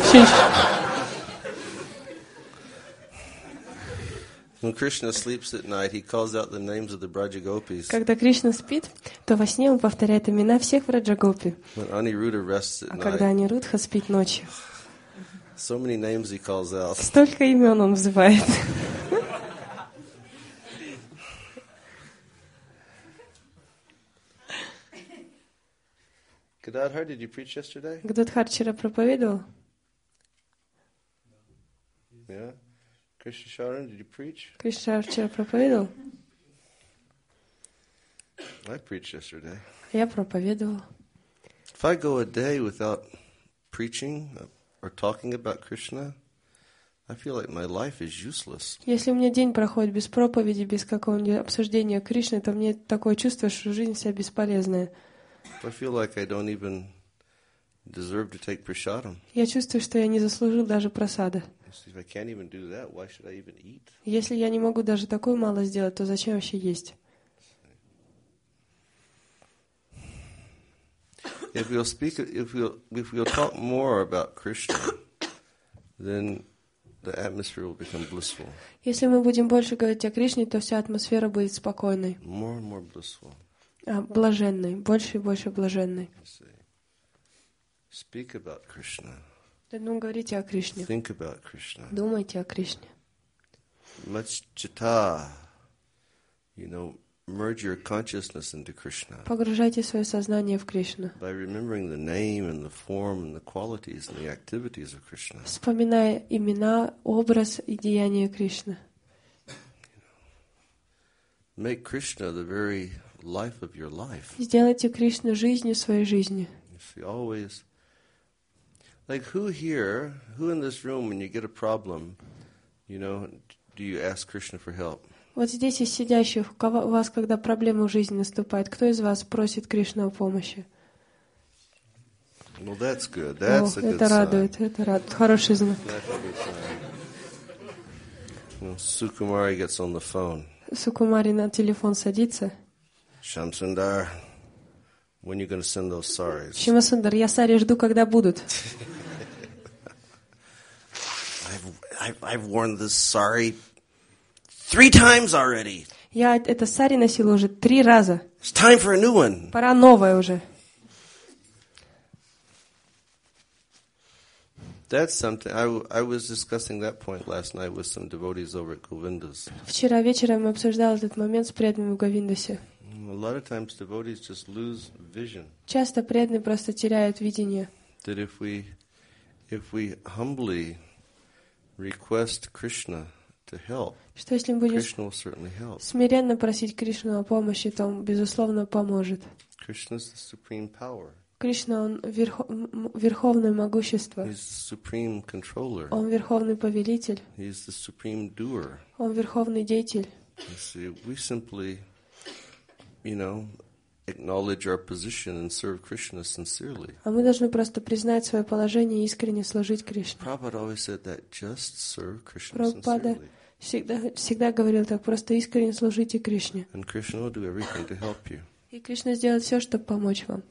B: When Krishna sleeps at night, he calls out the names of the Braja Gopis.
A: Когда Кришна спит, то во сне он повторяет имена всех Враджагопи.
B: When Aniruddha rests at
A: А
B: night,
A: когда Анирудха спит ночью,
B: so many names he calls out.
A: столько имен он взывает.
B: Gadadhar, did you preach yesterday?
A: Гададхар вчера проповедовал?
B: Yeah. Krishna Sharan, did you preach?
A: Кришна вчера проповедовал?
B: I preached yesterday.
A: Я проповедовал.
B: If I go a day without preaching or talking about Krishna, I feel like my life is useless.
A: Если у меня день проходит без проповеди, без какого-нибудь обсуждения Кришны, то мне такое чувство, что жизнь вся бесполезная.
B: I feel like I don't even deserve to take prasadam.
A: Я чувствую, что я не заслужил даже просада.
B: If I can't even do that, why should I even eat?
A: Если я не могу даже такое мало сделать, то зачем вообще есть?
B: If we'll speak, if we'll, if we'll talk more about Krishna, then the atmosphere will become blissful.
A: Если мы будем больше говорить о Кришне, то вся атмосфера будет спокойной,
B: More and more blissful.
A: а, блаженной, больше и больше блаженной.
B: Speak about Krishna.
A: Ну, говорите о Кришне.
B: Think about Krishna.
A: Думайте о Кришне.
B: Machchita, you know, merge your consciousness into Krishna
A: Погружайте свое сознание в Кришну,
B: by remembering the name and the form and the qualities and the activities of Krishna.
A: вспоминая имена, образ и деяния Кришны.
B: Make Krishna the very life of your life.
A: Сделайте Кришну жизнью своей жизни.
B: You see, always, like who here, who in this room, when you get a problem, you know, do you ask Krishna for help?
A: Вот здесь из сидящих, у кого- у вас, когда проблема в жизни наступает, кто из вас просит Кришну о помощи?
B: Well, that's good.
A: О,
B: That's a good
A: это
B: sign.
A: радует, это радует. Хороший знак.
B: That's a good sign. You know, Sukumari gets on the phone.
A: Сукумари на телефон садится.
B: Shamsundar, when you going to send those saris?
A: Шимасундар, я сари жду, когда будут.
B: I've, I've, I've worn this sari three times already.
A: Я это сари носила уже три раза.
B: It's time for a new one.
A: Пора новое уже.
B: That's something. I, w- I was discussing that point last night with some devotees over at Govinda's.
A: Вчера вечером мы обсуждали этот момент с преданными в Говиндасе.
B: A lot of times devotees just lose vision.
A: Часто преданные просто теряют видение.
B: That if we, if we humbly request Krishna to help,
A: Что если мы будем
B: Krishna will certainly help.
A: смиренно просить Кришну о помощи, то он, безусловно, поможет.
B: Krishna is the supreme power.
A: Кришна, он верхо- м- верховное могущество.
B: He's the supreme controller.
A: Он верховный повелитель.
B: He's the supreme doer.
A: Он верховный деятель.
B: You see, we simply, you know, acknowledge our position and serve Krishna sincerely.
A: А мы должны просто признать свое положение и искренне служить Кришне.
B: Prabhupada always said that, just serve Krishna
A: Прабхупада
B: sincerely.
A: всегда, всегда говорил так, просто искренне служите Кришне.
B: And Krishna will do everything to help you.
A: И Кришна сделает все, чтобы помочь вам.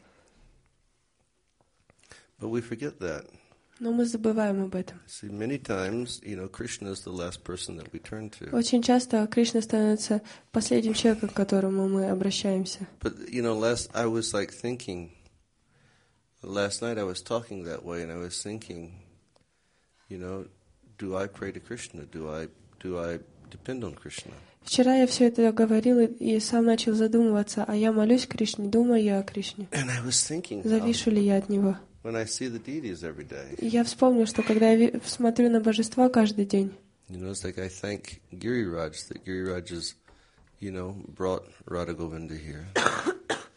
B: But we forget that.
A: Но мы забываем об этом.
B: See, many times, you know, Krishna is the last person that we turn to.
A: Очень часто Кришна становится последним человеком, к которому мы обращаемся.
B: But, you know, last, I was like thinking, last night I was talking that way and I was thinking, you know, do I pray to Krishna? Do I, do I depend on Krishna?
A: Вчера я все это говорил и, и сам начал задумываться, а я молюсь Кришне, думаю я о Кришне.
B: And I was thinking, how,
A: Завишу ли я от Него?
B: when I see the deities every day,
A: И я вспомнил, что когда я ви- смотрю на божества каждый день,
B: you know, it's like I thank Giriraj that Giriraj has, you know, brought Radha Govinda here.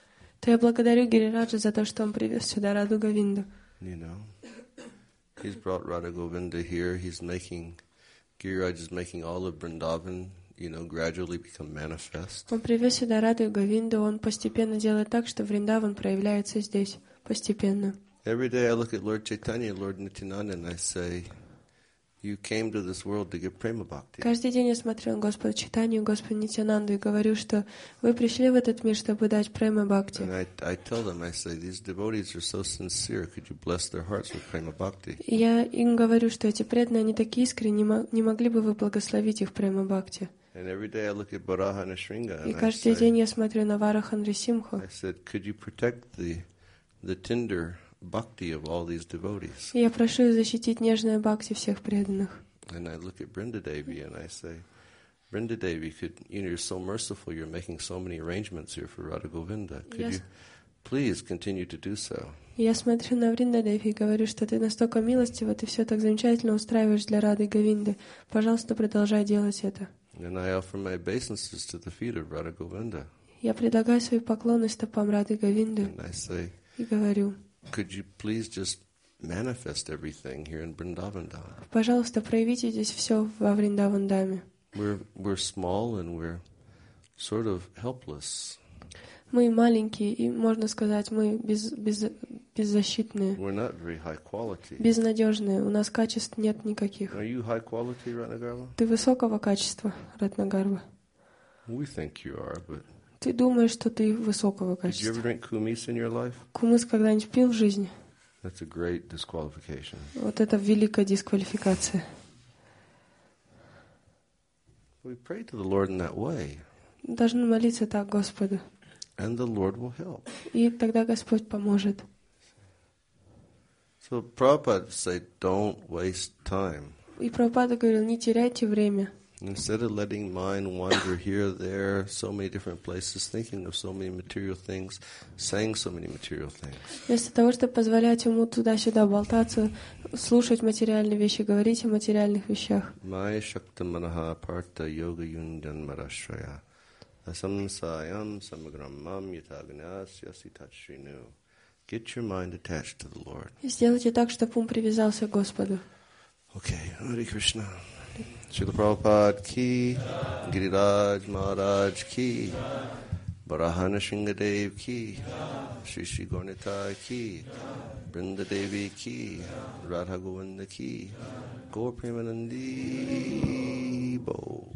A: то я благодарю Гирираджа за то, что он привез сюда Раду Говинду.
B: You know, he's brought Radha Govinda here. He's making, Giriraj is making all of Vrindavan, you know, gradually become manifest.
A: Он привез сюда Раду и Говинду, он постепенно делает так, что Вриндаван проявляется здесь, постепенно.
B: Every day I look at Lord Chaitanya, Lord Nityananda, and I say, you came to this world to give prema bhakti.
A: Каждый день я смотрю на Господа Чайтанью, Господа Нитянанду и говорю, что вы пришли в этот мир, чтобы дать према бхакти.
B: And I, I tell them, I say, these devotees are so sincere. Could you bless their hearts with prema bhakti?
A: И я им говорю, что эти преданные, они такие искренние, не, мо- не могли бы вы благословить их према бхакти.
B: And every day I look at Varaha Nrsimha,
A: И
B: and I
A: каждый
B: say,
A: день я смотрю на Вараха Нрисимху.
B: I said, could you protect the the tender bhakti of all these devotees?
A: И я прошу их защитить нежное бхакти всех преданных.
B: And I look at Brinda Devi and I say, Brinda Devi, could, you know, you're so merciful, you're making so many arrangements here for Radha Govinda. Could
A: Yes.
B: you please continue to do so?
A: И я смотрю на Вриндадеви и говорю, что ты настолько милостива, ты все так замечательно устраиваешь для Рады и Говинды. Пожалуйста, продолжай делать это.
B: And I offer my obeisances to the feet of Radha Govinda.
A: Я предлагаю свои поклоны стопам Рады и Говинды
B: And I say,
A: и говорю,
B: could you please just manifest everything here in Vrindavan Dham?
A: пожалуйста, проявите здесь все во Вриндавандаме.
B: We're, we're small and we're sort of helpless.
A: Мы маленькие, и, можно сказать, мы без, без, беззащитные,
B: We're not very high quality.
A: безнадежные. У нас качеств нет никаких.
B: Are you high quality, Ratnagarla?
A: Ты высокого качества, Ратнагарва.
B: We think you are, but
A: Ты думаешь, что ты высокого
B: did you ever
A: качества.
B: drink kumis in your life?
A: Кумыс когда-нибудь пил в жизни?
B: That's a great disqualification.
A: Вот это великая дисквалификация.
B: We pray to the Lord in that way,
A: Должны молиться так Господу.
B: and the Lord will help.
A: И тогда Господь поможет.
B: So Prabhupada said, don't waste time.
A: И Прабхупада говорил, не теряйте время.
B: Instead of letting mind wander here, there, so many different places, thinking of so many material things, saying so many material things.
A: Вместо того, чтобы позволять ему туда-сюда болтаться, слушать материальные вещи, говорить о материальных вещах.
B: Maya Shakta Manaha Parta Yoga Yundan Marashraya Asam Sayam Samagram Mam Yatagnas Yasitachrinu. Get your mind attached to the Lord.
A: И сделайте так, чтобы ум привязался к Господу.
B: Okay, Hare Krishna. Srila Prabhupada ki, Giriraj Maharaj ki, Barahana Shringadev ki, Shri Shri Gaurnitai ki, Brinda Devi ki, Radha Govinda ki, Gaur Premanandi Bo.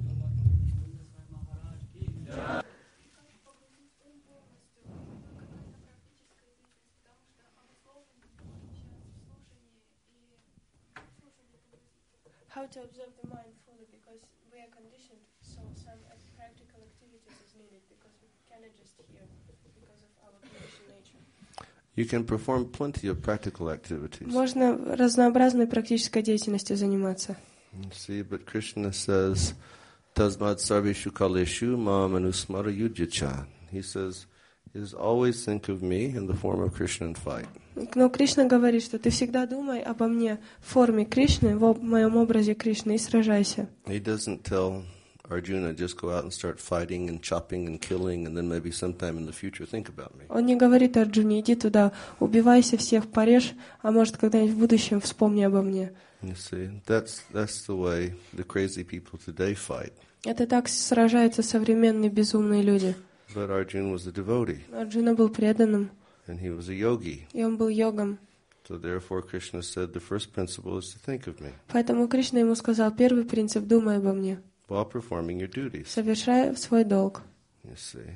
A: How to observe the mind fully, because we are conditioned, so some practical activities is needed, because we cannot just hear, because of our conditioned nature.
B: You can perform plenty of practical activities.
A: Можно разнообразной практической деятельностью заниматься.
B: You see, but Krishna says, Tasmad sarveshu kaleshu mam anusmara yudyacha. He says, is always think of me in the form of Krishna and fight.
A: Но Кришна говорит, что ты всегда думай обо мне в форме Кришны, в моем образе Кришны, и сражайся.
B: He doesn't tell Arjuna, just go out and start fighting and chopping and killing, and then maybe sometime in the future think about me.
A: Он не говорит Арджуне, иди туда, убивайся всех, порежь, а может когда-нибудь в будущем вспомни обо мне.
B: You see, that's that's the way the crazy people today fight.
A: Это так сражаются современные безумные люди.
B: But Arjuna was a devotee,
A: Арджуна был преданным,
B: and he was a yogi.
A: и он был йогом.
B: So therefore Krishna said, the first principle is to think of me
A: Поэтому Кришна ему сказал, первый принцип, думай обо мне,
B: while performing your duties.
A: совершай свой долг.
B: You see.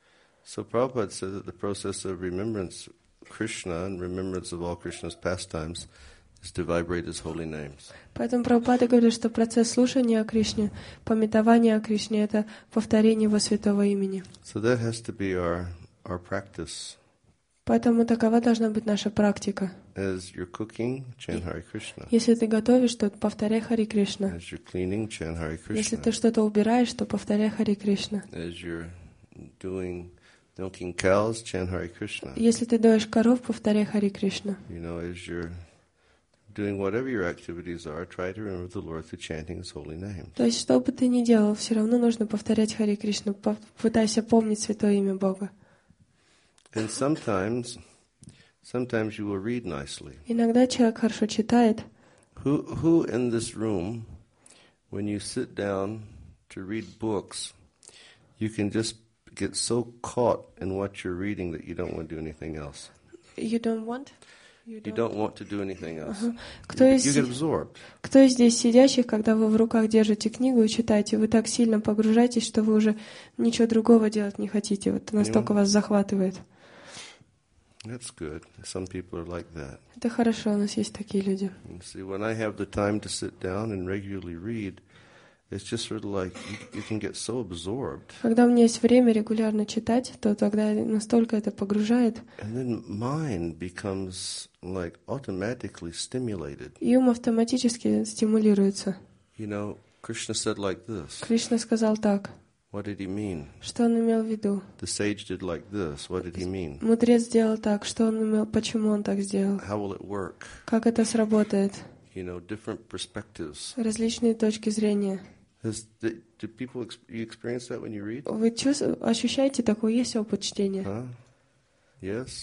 B: So Prabhupada said that the process of remembrance of Krishna and remembrance of all Krishna's pastimes is to vibrate his holy names.
A: Поэтому Прабхупада говорит, что процесс слушания о Кришне, памятования о Кришне — это повторение его святого имени.
B: So that has to be our, our practice.
A: Поэтому такова должна быть наша практика.
B: As you're cooking, chant Hare Krishna.
A: Если ты готовишь, то повторяй Хари Кришна.
B: As you're cleaning, chant Hare
A: Если
B: Krishna.
A: ты что-то убираешь, то повторяй Хари Кришна.
B: As you're doing milking cows, chant Hare Krishna.
A: Если ты доешь коров, повторяй Хари Кришна.
B: You know, as you're doing whatever your activities are, try to remember the Lord through chanting His holy name.
A: То есть, что бы ты ни делал, все равно нужно повторять Хари Кришну. Попытайся помнить святое имя Бога.
B: And sometimes, sometimes you will read nicely.
A: Иногда человек хорошо читает.
B: Who, who in this room, when you sit down to read books, you can just get so caught in what you're reading that you don't want to do anything else?
A: You don't want?
B: You don't want to do anything else.
A: Uh-huh. Кто
B: You,
A: из,
B: you get absorbed.
A: кто из здесь сидящих, когда вы в руках держите книгу и читаете, вы так сильно погружаетесь, что вы уже ничего другого делать не хотите. Вот настолько вас захватывает.
B: That's good. Some people are like that.
A: Это хорошо, у нас есть такие люди.
B: You see, when I have the time to sit down and regularly read, it's just sort of like you, you can get so absorbed.
A: Когда у меня есть время регулярно читать, то тогда настолько это погружает.
B: And then mind becomes like automatically stimulated.
A: И ум автоматически стимулируется.
B: You know, Krishna said like this.
A: Кришна сказал так.
B: What did he mean?
A: Что он имел в виду?
B: The sage did like this. What did he mean?
A: Мудрец сделал так. Что он имел? Почему он так сделал?
B: How will it work?
A: Как это сработает?
B: You know, different perspectives.
A: Различные точки зрения.
B: Has, do, do people ex, you experience that when you read?
A: Вы чувствуете, ощущаете такой, есть опыт чтения?
B: Huh? Yes.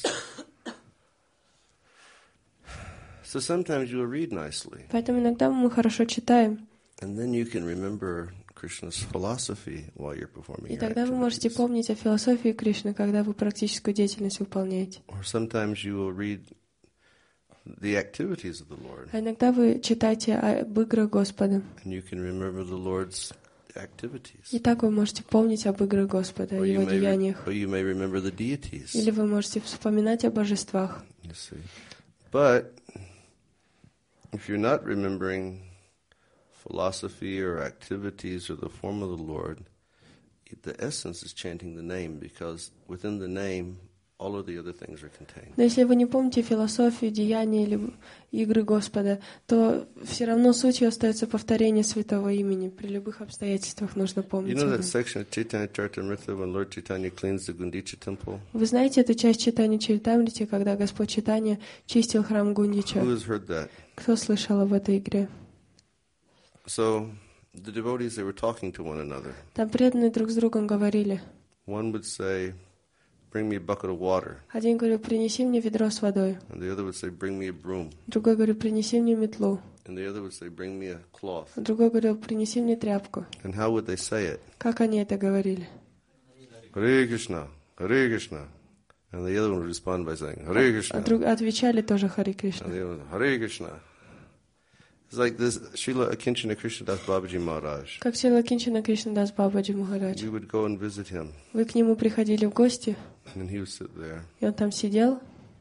B: So sometimes you will read nicely.
A: Поэтому иногда мы хорошо читаем.
B: And then you can remember Krishna's philosophy while you're performing
A: И
B: your
A: тогда вы можете
B: activities.
A: помнить о философии Кришны, когда вы практическую деятельность выполняете.
B: Or sometimes you will read the activities of the Lord.
A: А иногда вы читаете об играх Господа.
B: And you can remember the Lord's activities.
A: И так вы можете помнить об играх Господа, о
B: Or you
A: Его
B: may, re-
A: деяниях.
B: or you may remember the deities.
A: Или вы можете вспоминать о божествах.
B: You see. But if you're not remembering philosophy or activities or the form of the Lord, the essence is chanting the name, because within the name all of the other things are contained.
A: Но если вы не помните философию, деяния или игры Господа, то все равно сутью остается повторение святого имени. При любых обстоятельствах нужно помнить.
B: You know
A: об
B: that
A: этом.
B: section of Chaitanya Charitamrita when Lord Chaitanya cleans the Gundicha temple?
A: Вы знаете эту часть читания Чаритамрити, когда Господь Чайтанья чистил храм Гундича?
B: Who has heard that?
A: Кто слышал об этой игре?
B: So the devotees, they were talking to one another.
A: Там преданные друг с другом говорили.
B: One would say, bring me a bucket of water.
A: Один говорил, принеси мне ведро с водой.
B: And the other would say, bring me a broom.
A: Другой говорил, принеси мне метлу.
B: And the other would say, bring me a cloth.
A: Другой говорил, принеси мне тряпку.
B: And how would they say it?
A: Как они это говорили?
B: Hare Krishna, Hare Krishna. And the other one would respond by saying, Hare
A: А
B: Krishna.
A: друг, отвечали тоже Хари
B: And
A: Кришна.
B: the other one, Hare Krishna. It's like this, Srila Akinchana Krishnadas Babaji Maharaj.
A: Как Сила Кинчана Кришнадас Бабаджи Махарадж.
B: We would go and visit him.
A: Вы к нему приходили в гости,
B: And he would sit there.
A: и он там сидел,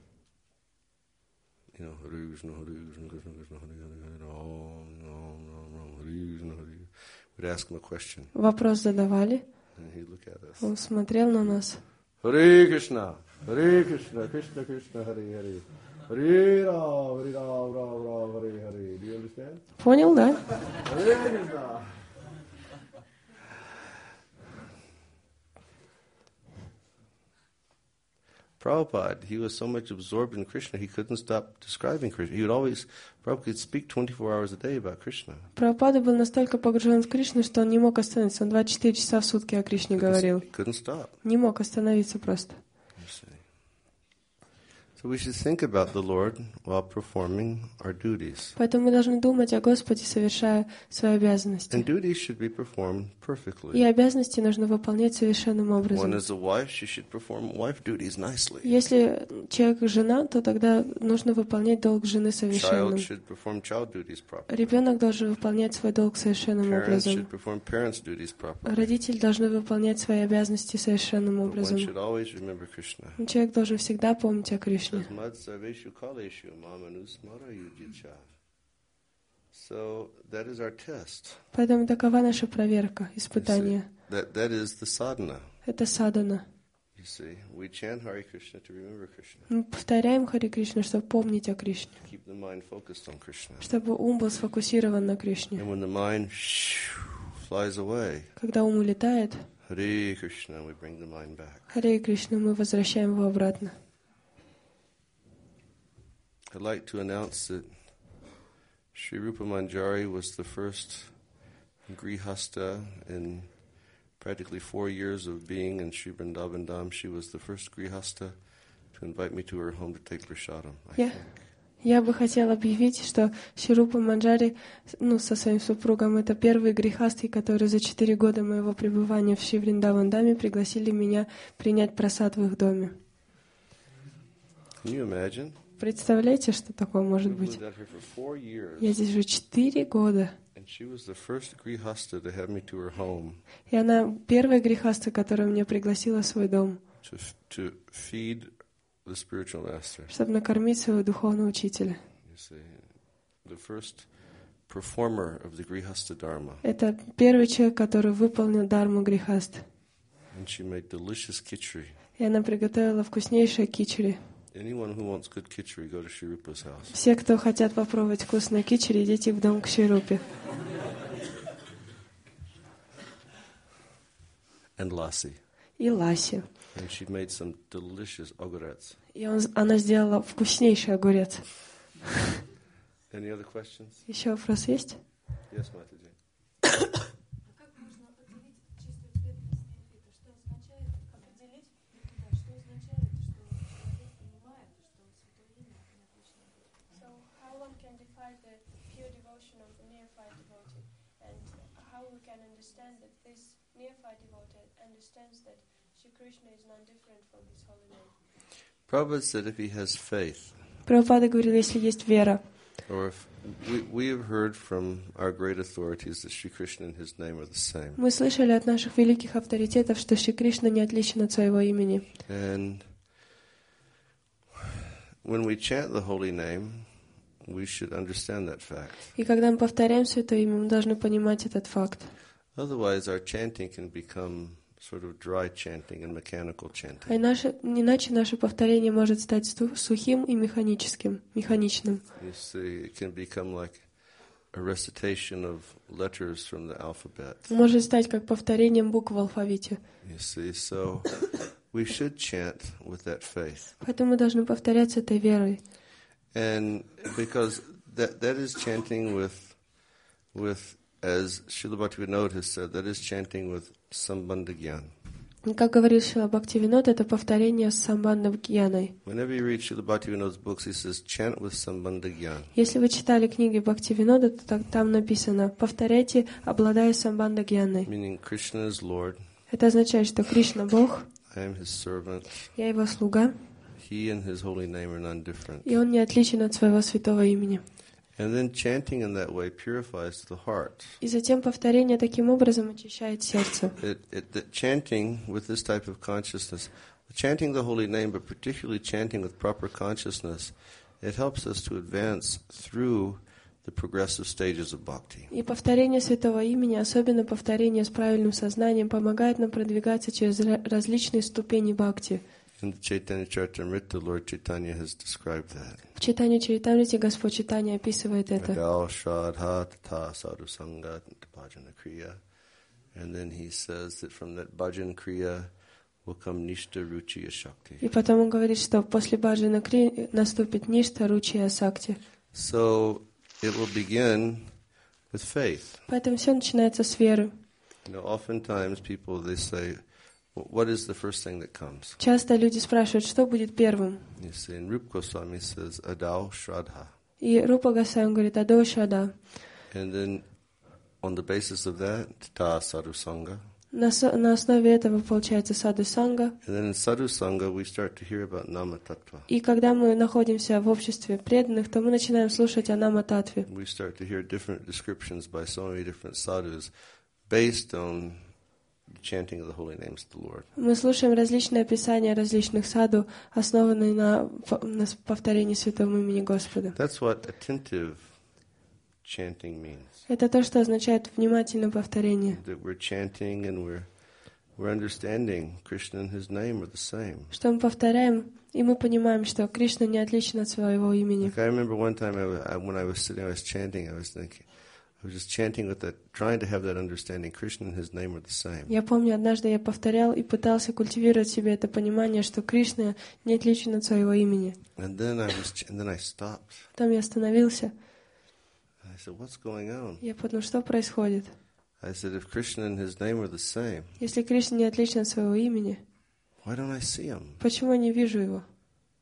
B: You know, Hare Krishna, Hare Krishna, Krishna Krishna, Hare Hare, Hare Om, Om, Om, Om, Hare Krishna, Hare. We'd ask him a question.
A: вопрос задавали,
B: And he'd look at us.
A: он смотрел на нас.
B: Hare Krishna, Hare Krishna, Krishna Krishna, Hare Hare. Hare Ram, Hare Ram, Ram Ram, Hare Hare. Do you understand?
A: Понял, да?
B: Hare Krishna. Prabhupada, he was so much absorbed in Krishna, he couldn't stop describing Krishna. He would always, Prabhupada could speak twenty-four hours a day about Krishna.
A: Прабхупада был настолько погружен в Кришну, что он не мог остановиться. Он двадцать четыре часа в сутки о Кришне говорил.
B: He couldn't stop.
A: Не мог остановиться просто.
B: You see. So we should think about the Lord while performing our duties.
A: Поэтому мы должны думать о Господе, совершая свои обязанности.
B: And duties should be performed
A: И
B: perfectly.
A: обязанности нужно выполнять совершенным
B: One
A: образом.
B: is a wife, she should perform wife duties nicely.
A: Если человек жена, то тогда нужно выполнять долг жены
B: Child
A: совершенным.
B: should perform child duties properly.
A: Ребенок должен выполнять свой долг совершенным
B: Parents
A: образом.
B: should perform parents' duties properly.
A: Родители должны выполнять свои обязанности совершенным
B: But one
A: образом.
B: should always remember Krishna.
A: Но человек должен всегда помнить о Кришне.
B: Mad sarveshu kaleshu mamanusmara yujicha. So that is our test.
A: Поэтому такова наша проверка, испытание.
B: That that is the sadhana.
A: Это садхана.
B: You see, we chant Hare Krishna to remember Krishna,
A: Мы повторяем Хари Кришну, чтобы помнить о Кришне,
B: keep the mind focused on Krishna.
A: чтобы ум был сфокусирован на Кришне.
B: And when the mind flies away,
A: Когда ум улетает,
B: Hare Krishna, we bring the mind back.
A: Хари Кришну, мы возвращаем его обратно.
B: I'd like to announce that Sri Rupa Manjari was the first grihasta in practically four years of being in Sri Vrindavan Dham. She was the first grihasta to invite me to her home to take prasadam. I
A: Я,
B: think.
A: я бы хотела объявить, что Шри-Рупа Манджари, ну, со своим супругом, это первые грехасты, которые за четыре года моего пребывания в Шри Вриндаван-даме пригласили меня принять прасад в их доме.
B: Can you imagine?
A: Представляете, что такое может
B: We
A: быть?
B: lived out here for four years,
A: Я здесь уже четыре года.
B: and she was the first grihasta to have me to her home
A: И она первая грехаста, которая меня пригласила в свой дом,
B: to f- to feed the spiritual master.
A: чтобы накормить своего духовного учителя.
B: You see, the first performer of the grihasta dharma,
A: Это первый человек, который выполнил дарму грехаст.
B: and she made delicious khichdi.
A: И она приготовила вкуснейшее кичери.
B: Anyone who wants good khichdi, go to Shri Rupa's house.
A: Все, кто хотят попробовать вкусное кичери, идите в дом к Шри-Рупе.
B: And lassi.
A: И ласи.
B: And she made some delicious ogurets.
A: И он, она сделала вкуснейший огурец.
B: Any other questions?
A: Еще вопрос есть?
B: Yes, Mataji.
A: Как можно определить чистую преданность неофита? Что означает определить, что означает, что человек понимает, что святое имя не отлично? So how one can define the pure devotion of a neophyte devotee, and how we can understand that this neophyte devotee understands that Shri Krishna is not different from his holy name?
B: Prabhupada said if he has faith,
A: Прабхупада говорил, если есть вера,
B: or if we, we have heard from our great authorities that Shri Krishna and his name are the same.
A: мы слышали от наших великих авторитетов, что Шри Кришна не отличен от своего имени.
B: And when we chant the holy name, we should understand that fact.
A: И когда мы повторяем святое имя, мы должны понимать этот факт.
B: Otherwise, our chanting can become sort of dry chanting and mechanical chanting.
A: А иначе, иначе наше повторение может стать сту- сухим и механическим, механичным.
B: You see, it can become like a recitation of letters from the alphabet.
A: Может стать как повторением букв в алфавите.
B: You see, so we should chant with that faith.
A: Поэтому мы должны повторять с этой верой.
B: And because that that is chanting with, with as Srila Bhaktivinoda has said, that is chanting with Sambandha Gyan.
A: И как говорил Шрила Бхактивинод, это повторение с самбандхом гьяной.
B: Whenever you read Srila Bhaktivinoda's books, he says, chant with Sambandha Gyan.
A: Если вы читали книги Бхактивинода, то так- там написано «повторяйте, обладая самбандха гьяной».
B: Meaning Krishna is Lord,
A: Это означает, что Кришна Бог,
B: I am his servant,
A: я его слуга,
B: he and his holy name are none different.
A: и он не отличен от своего святого имени.
B: And then chanting in that way purifies the heart.
A: И затем повторение таким образом очищает сердце.
B: It, it, that chanting with this type of consciousness, chanting the holy name, but particularly chanting with proper consciousness, it helps us to advance through the progressive stages of bhakti.
A: И повторение святого имени, особенно повторение с правильным сознанием, помогает нам продвигаться через ра- различные ступени бхакти.
B: In the Chaitanya Charitamrita, Lord Chaitanya has described that.
A: В читании Чаритамрити Господь Чайтанья описывает это.
B: Adal Shradha Tata Sadhu Sangha Bhajana Kriya. And then he says that from that bhajan kriya will come Nishta Ruchi Shakti.
A: И потом он говорит, что после баджана кри наступит ништа, ручи и асакти.
B: So it will begin with faith.
A: Поэтому все начинается с веры.
B: You know, oftentimes people, they say, well, what is the first thing that comes?
A: Часто люди спрашивают, что будет первым.
B: You see, and Rupa Goswami says, Adal Shradha.
A: И Рупа Госвами говорит, адо шрада.
B: And then on the basis of that, Tata Sadhu Sangha.
A: На, со- на основе этого получается саду санга.
B: And then in Sadhu Sangha, we start to hear about Nama Tattva.
A: И когда мы находимся в обществе преданных, то мы начинаем слушать о Нама Татве.
B: We start to hear different descriptions by so many different sadhus based on the chanting of the holy names of the Lord.
A: Мы слушаем различные описания различных саду, основанные на, ф- на повторении святого имени Господа.
B: That's what attentive chanting means.
A: Это то, что означает внимательное повторение.
B: That we're chanting and we're we're understanding Krishna and His name are the same.
A: Что мы повторяем, и мы понимаем, что Кришна не отличен от своего имени.
B: Like I remember one time I, wa- I, when I was sitting, I was chanting, I was thinking, I was just chanting with that, trying to have that understanding. Krishna and His name are the same.
A: Я помню, однажды я повторял и пытался культивировать в себе это понимание, что Кришна не отличен от своего имени.
B: And then I was, ch- and then I stopped.
A: Потом я остановился,
B: I said, "What's going on?"
A: я подумал, что происходит?
B: I said, "If Krishna and His name are the same,
A: Если Кришна не отличен от своего имени,
B: why don't I see Him?"
A: почему я не вижу его?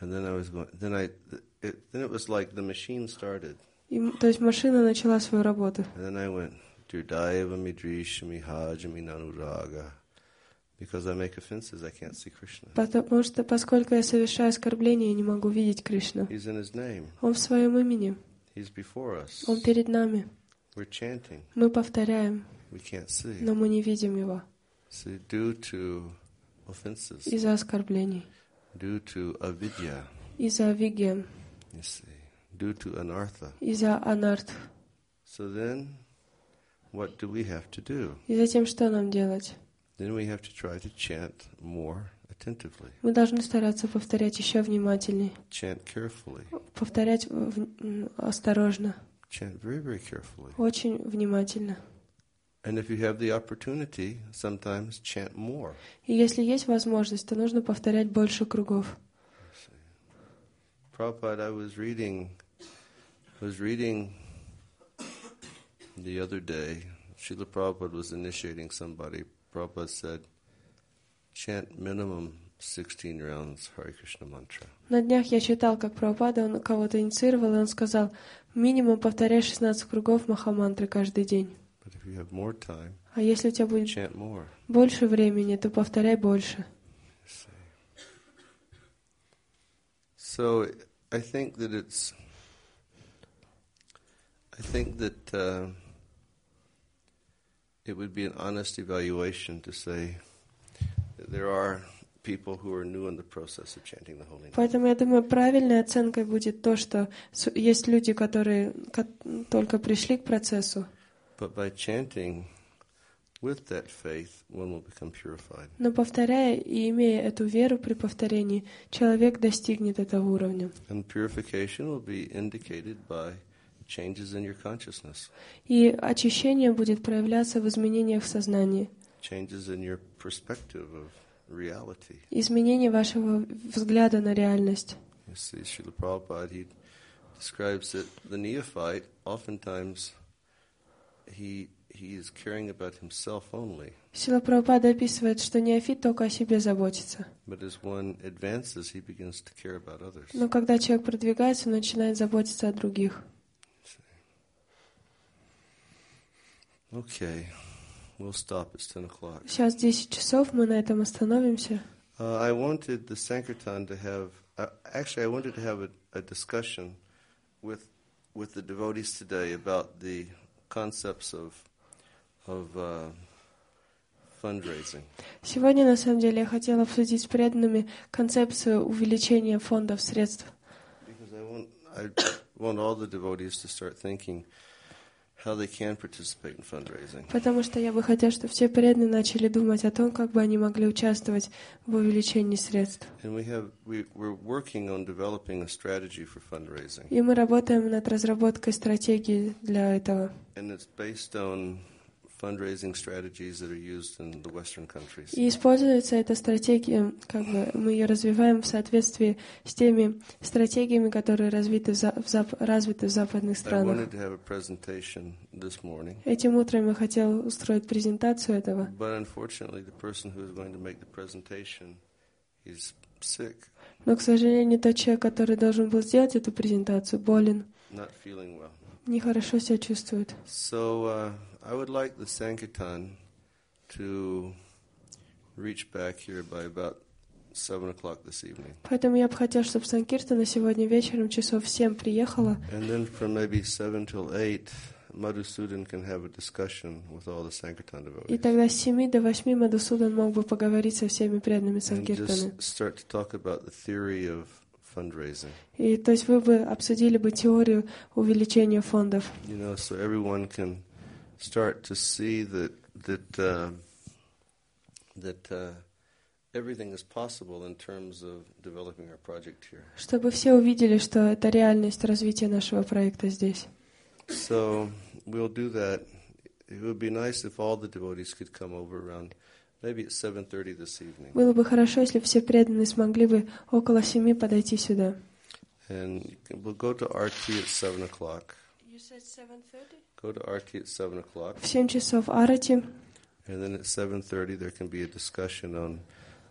B: And then I was going. Then I. It, then it was like the machine started.
A: И, то есть машина начала свою работу.
B: And then I went, Durdaiva midrisha mihaja minanuraga. Because I make offenses, I can't see Krishna.
A: Потому что, поскольку я совершаю оскорбление, я не могу видеть Кришну.
B: He's in his name.
A: Он в своем имени.
B: He's before us.
A: Он перед нами.
B: We're chanting.
A: Мы повторяем,
B: We can't see.
A: но мы не видим его.
B: So due to offenses,
A: Из-за оскорблений,
B: due to avidya,
A: из-за авигья,
B: you see, due to anartha.
A: из-за анарт.
B: So then, what do we have to do?
A: И затем что нам делать?
B: Then we have to try to chant more attentively.
A: Мы должны стараться повторять еще внимательней.
B: Chant carefully.
A: Повторять в- осторожно,
B: Chant very, very carefully.
A: очень внимательно.
B: And if you have the opportunity, sometimes chant more.
A: И если есть возможность, то нужно повторять больше кругов.
B: Prabhupada, I was reading, was reading the other day, Srila Prabhupada was initiating somebody. Prabhupada said, chant minimum sixteen rounds Hare Krishna mantra.
A: На днях я читал, как Прабхупада, он кого-то инициировал, и он сказал, минимум повторяй шестнадцать кругов махамантры каждый день.
B: But if you have more time,
A: А если у тебя будет
B: chant more.
A: больше времени, то повторяй больше.
B: So I think that it's, I think that uh, it would be an honest evaluation to say that there are people who are new in the process of chanting the holy name.
A: Поэтому, я думаю, правильной оценкой будет то, что с- есть люди, которые ко- только пришли к процессу,
B: But by chanting with that faith, one will become purified.
A: но повторяя и имея эту веру при повторении, человек достигнет этого уровня.
B: And purification will be indicated by changes in your consciousness,
A: И очищение будет проявляться в изменениях в сознании,
B: changes in your perspective of reality.
A: изменение вашего взгляда на реальность.
B: You see, Srila Prabhupada, he describes that the neophyte, oftentimes, he he is caring about himself only.
A: Сила Прабхупада описывает, что неофит только о себе заботится.
B: But as one advances, he begins to care about others.
A: Но когда человек продвигается, он начинает заботиться о других.
B: Okay, we'll stop. It's ten o'clock.
A: Сейчас десять часов, мы на этом остановимся.
B: Uh, I wanted the Sankirtan to have, uh, actually I wanted to have a, a discussion with with the devotees today about the concepts of of uh, fundraising.
A: Сегодня, на самом деле, я хотела обсудить с преданными концепцию увеличения фондов средств.
B: Because I want, I want all the devotees to start thinking how they can participate in fundraising.
A: Потому что я бы хотела, чтобы все преданные начали думать о том, как бы они могли участвовать в увеличении средств.
B: And we have, we, we're working on developing a strategy for fundraising.
A: И мы работаем над разработкой стратегии для этого.
B: And it's based on fundraising strategies that are used in the Western countries.
A: И используется эта стратегия, как бы мы ее развиваем в соответствии с теми стратегиями, которые развиты в, за, в, зап, развиты в западных
B: I
A: странах.
B: wanted to have a presentation this morning,
A: Этим утром я хотел устроить презентацию этого,
B: but unfortunately the person who is going to make the presentation is sick,
A: но, к сожалению, тот человек, который должен был сделать эту презентацию, болен,
B: not feeling well.
A: нехорошо себя чувствует.
B: So uh, I would like the Sankirtan to reach back here by about seven o'clock this evening.
A: Поэтому я бы хотел, чтобы Санкиртана сегодня вечером часов в семь приехала,
B: And then from maybe seven till eight, Madhusudan can have a discussion with all the Sankirtan
A: и
B: devotees.
A: тогда с семи до восьми Мадхусудан мог бы поговорить со всеми преданными
B: And
A: Санкиртаны.
B: just start to talk about the theory of fundraising.
A: И то есть вы бы обсудили бы теорию увеличения фондов,
B: You know, so everyone can start to see that that uh, that uh, everything is possible in terms of developing our project here.
A: чтобы все увидели, что это реальность развития нашего проекта здесь.
B: So we'll do that. It would be nice if all the devotees could come over around maybe at seven thirty this evening.
A: Было бы хорошо, если все преданные смогли бы около семи подойти сюда.
B: And you can, we'll go to R T at seven o'clock.
A: You said seven thirty?
B: Go to R T at seven o'clock.
A: В семь часов арати,
B: And then at seven thirty there can be a discussion on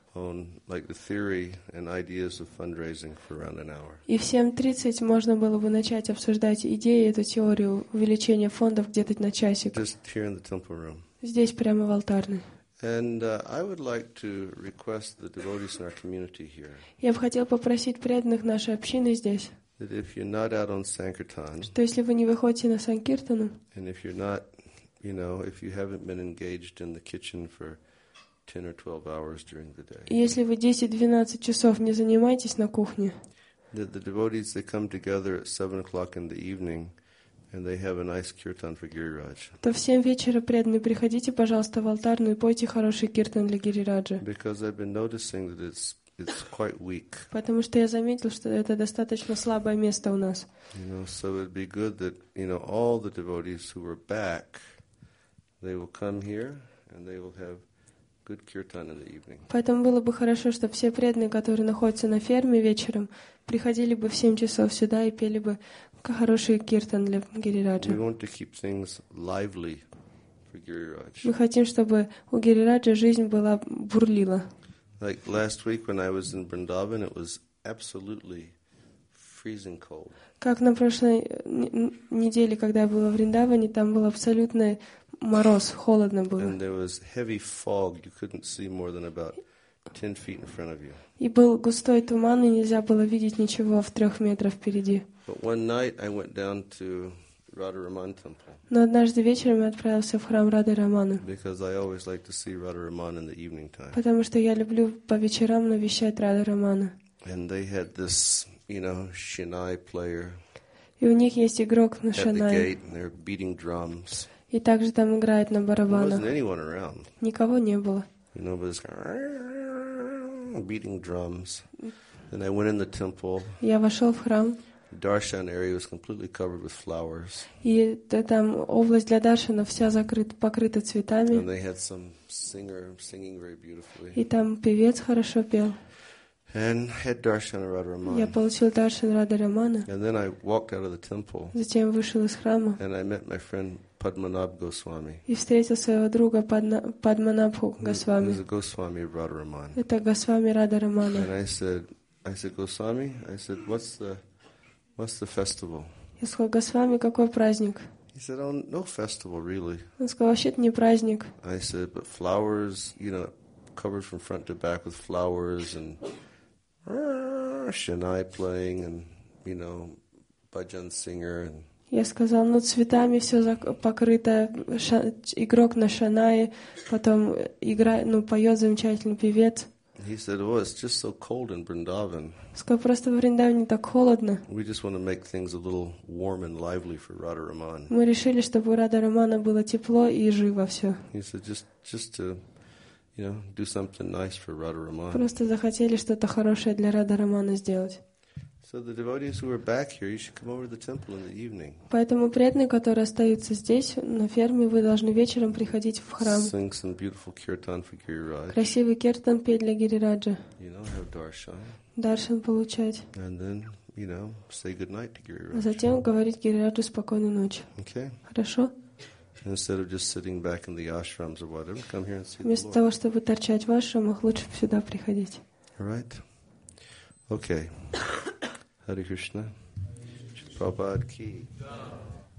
B: on like the theory and ideas of fundraising for around an hour.
A: И в семь тридцать можно было бы начать обсуждать идеи, эту теорию увеличения фондов где-то на часик.
B: Just here in the temple room.
A: Здесь прямо в алтарной.
B: And uh, I would like to request the devotees in our community here.
A: Я бы хотел попросить преданных нашей общины здесь,
B: That if you're not out on Sankirtan,
A: что если вы не выходите на Санкиртану,
B: and if you're not, you know, if you haven't been engaged in the kitchen for ten or twelve hours during the day,
A: если вы десять-двенадцать часов не занимаетесь на кухне,
B: that the devotees, they come together at seven o'clock in the evening, and they have a nice kirtan for Giriraj.
A: то в семь вечера, преданные, приходите, пожалуйста, в алтарную и пойте хороший киртан для Гирираджа.
B: Because I've been noticing that it's it's quite weak.
A: Потому что я заметил, что это достаточно слабое место у нас.
B: You know, so it'd be good that, you know, all the devotees who are back, they will come here and they will have good kirtan in the evening.
A: Поэтому было бы хорошо, чтобы все преданные, которые находятся на ферме вечером, приходили бы в семь часов сюда и пели бы хороший киртан для Гирираджа.
B: We want to keep things lively for Giriraj.
A: Мы хотим, чтобы у Гирираджа жизнь была бурлила.
B: Like last week when I was in Vrindavan, it was absolutely freezing cold.
A: Как на прошлой н- неделе, когда я была в Вриндаване, там был абсолютный мороз, холодно было.
B: And there was heavy fog. You couldn't see more than about ten feet in front of you.
A: И был густой туман, и нельзя было видеть ничего в трех метрах впереди.
B: But one night I went down to Radharaman temple
A: Но однажды вечером я отправился в храм Рады Раманы,
B: because I always like to see Radharaman in the evening time.
A: потому что я люблю по вечерам навещать Рады Рамана.
B: And they had this, you know, Shinai player
A: И у них есть игрок на
B: at the
A: шанае,
B: gate, and they're beating drums.
A: и также там играет на
B: There
A: барабанах.
B: wasn't anyone around,
A: Никого не было.
B: you know, but it's beating drums. Then I went in the temple.
A: Я вошел в храм,
B: The darshan area was completely covered with flowers.
A: и т- там область для даршана вся закрыта, покрыта
B: And
A: цветами,
B: they had some singer singing very beautifully.
A: и там певец хорошо пел.
B: And had darshan of
A: Я
B: Radharaman.
A: получил даршан Рады Рамана,
B: And then I walked out of the temple
A: затем вышел из храма
B: and I met my friend Padmanabh Goswami.
A: и встретил своего друга Падна- Падманабху
B: who-
A: Госвами.
B: who's a Goswami of Radharaman.
A: Это Госвами Рада Рамана.
B: And I said, I said, Goswami, I said, what's the, what's the festival?
A: Я сказал, Госвами, какой праздник?
B: He said, oh, no festival really.
A: Он сказал, вообще-то не праздник.
B: I said, but flowers, you know, covered from front to back with flowers and uh, Shanai playing and, you know, bhajan singer and
A: Я сказал, ну цветами все покрыто, ша- игрок на шанае, потом игра, ну поет замечательный певец.
B: he said, oh, it's just so cold in Vrindavan.
A: Сказал, просто в Вриндаване так холодно.
B: We just want to make things a little warm and lively for Radharaman.
A: Мы решили, чтобы у Рады Рамана было тепло и живо все.
B: He said, just, just to, you know, do something nice for Radharaman.
A: Просто захотели что-то хорошее для Рады Рамана сделать.
B: So the devotees who are back here, you should come over to the temple in the evening.
A: Поэтому преданные, которые остаются здесь, на ферме, вы должны вечером приходить в храм.
B: Sing some beautiful kirtan for Giriraj.
A: Красивый киртан петь для Гирираджа.
B: You know, have darshan.
A: Даршан получать.
B: And then, you know, say good night to
A: А
B: Giriraj.
A: затем говорить Гирираджу спокойной ночи.
B: Okay?
A: Хорошо?
B: Instead of just sitting back in the ashrams or whatever, come here and see the
A: Вместо
B: Lord.
A: того, чтобы торчать в ашрамах, лучше сюда приходить.
B: All right? Okay. Hare Krishna. Prabhupada ki.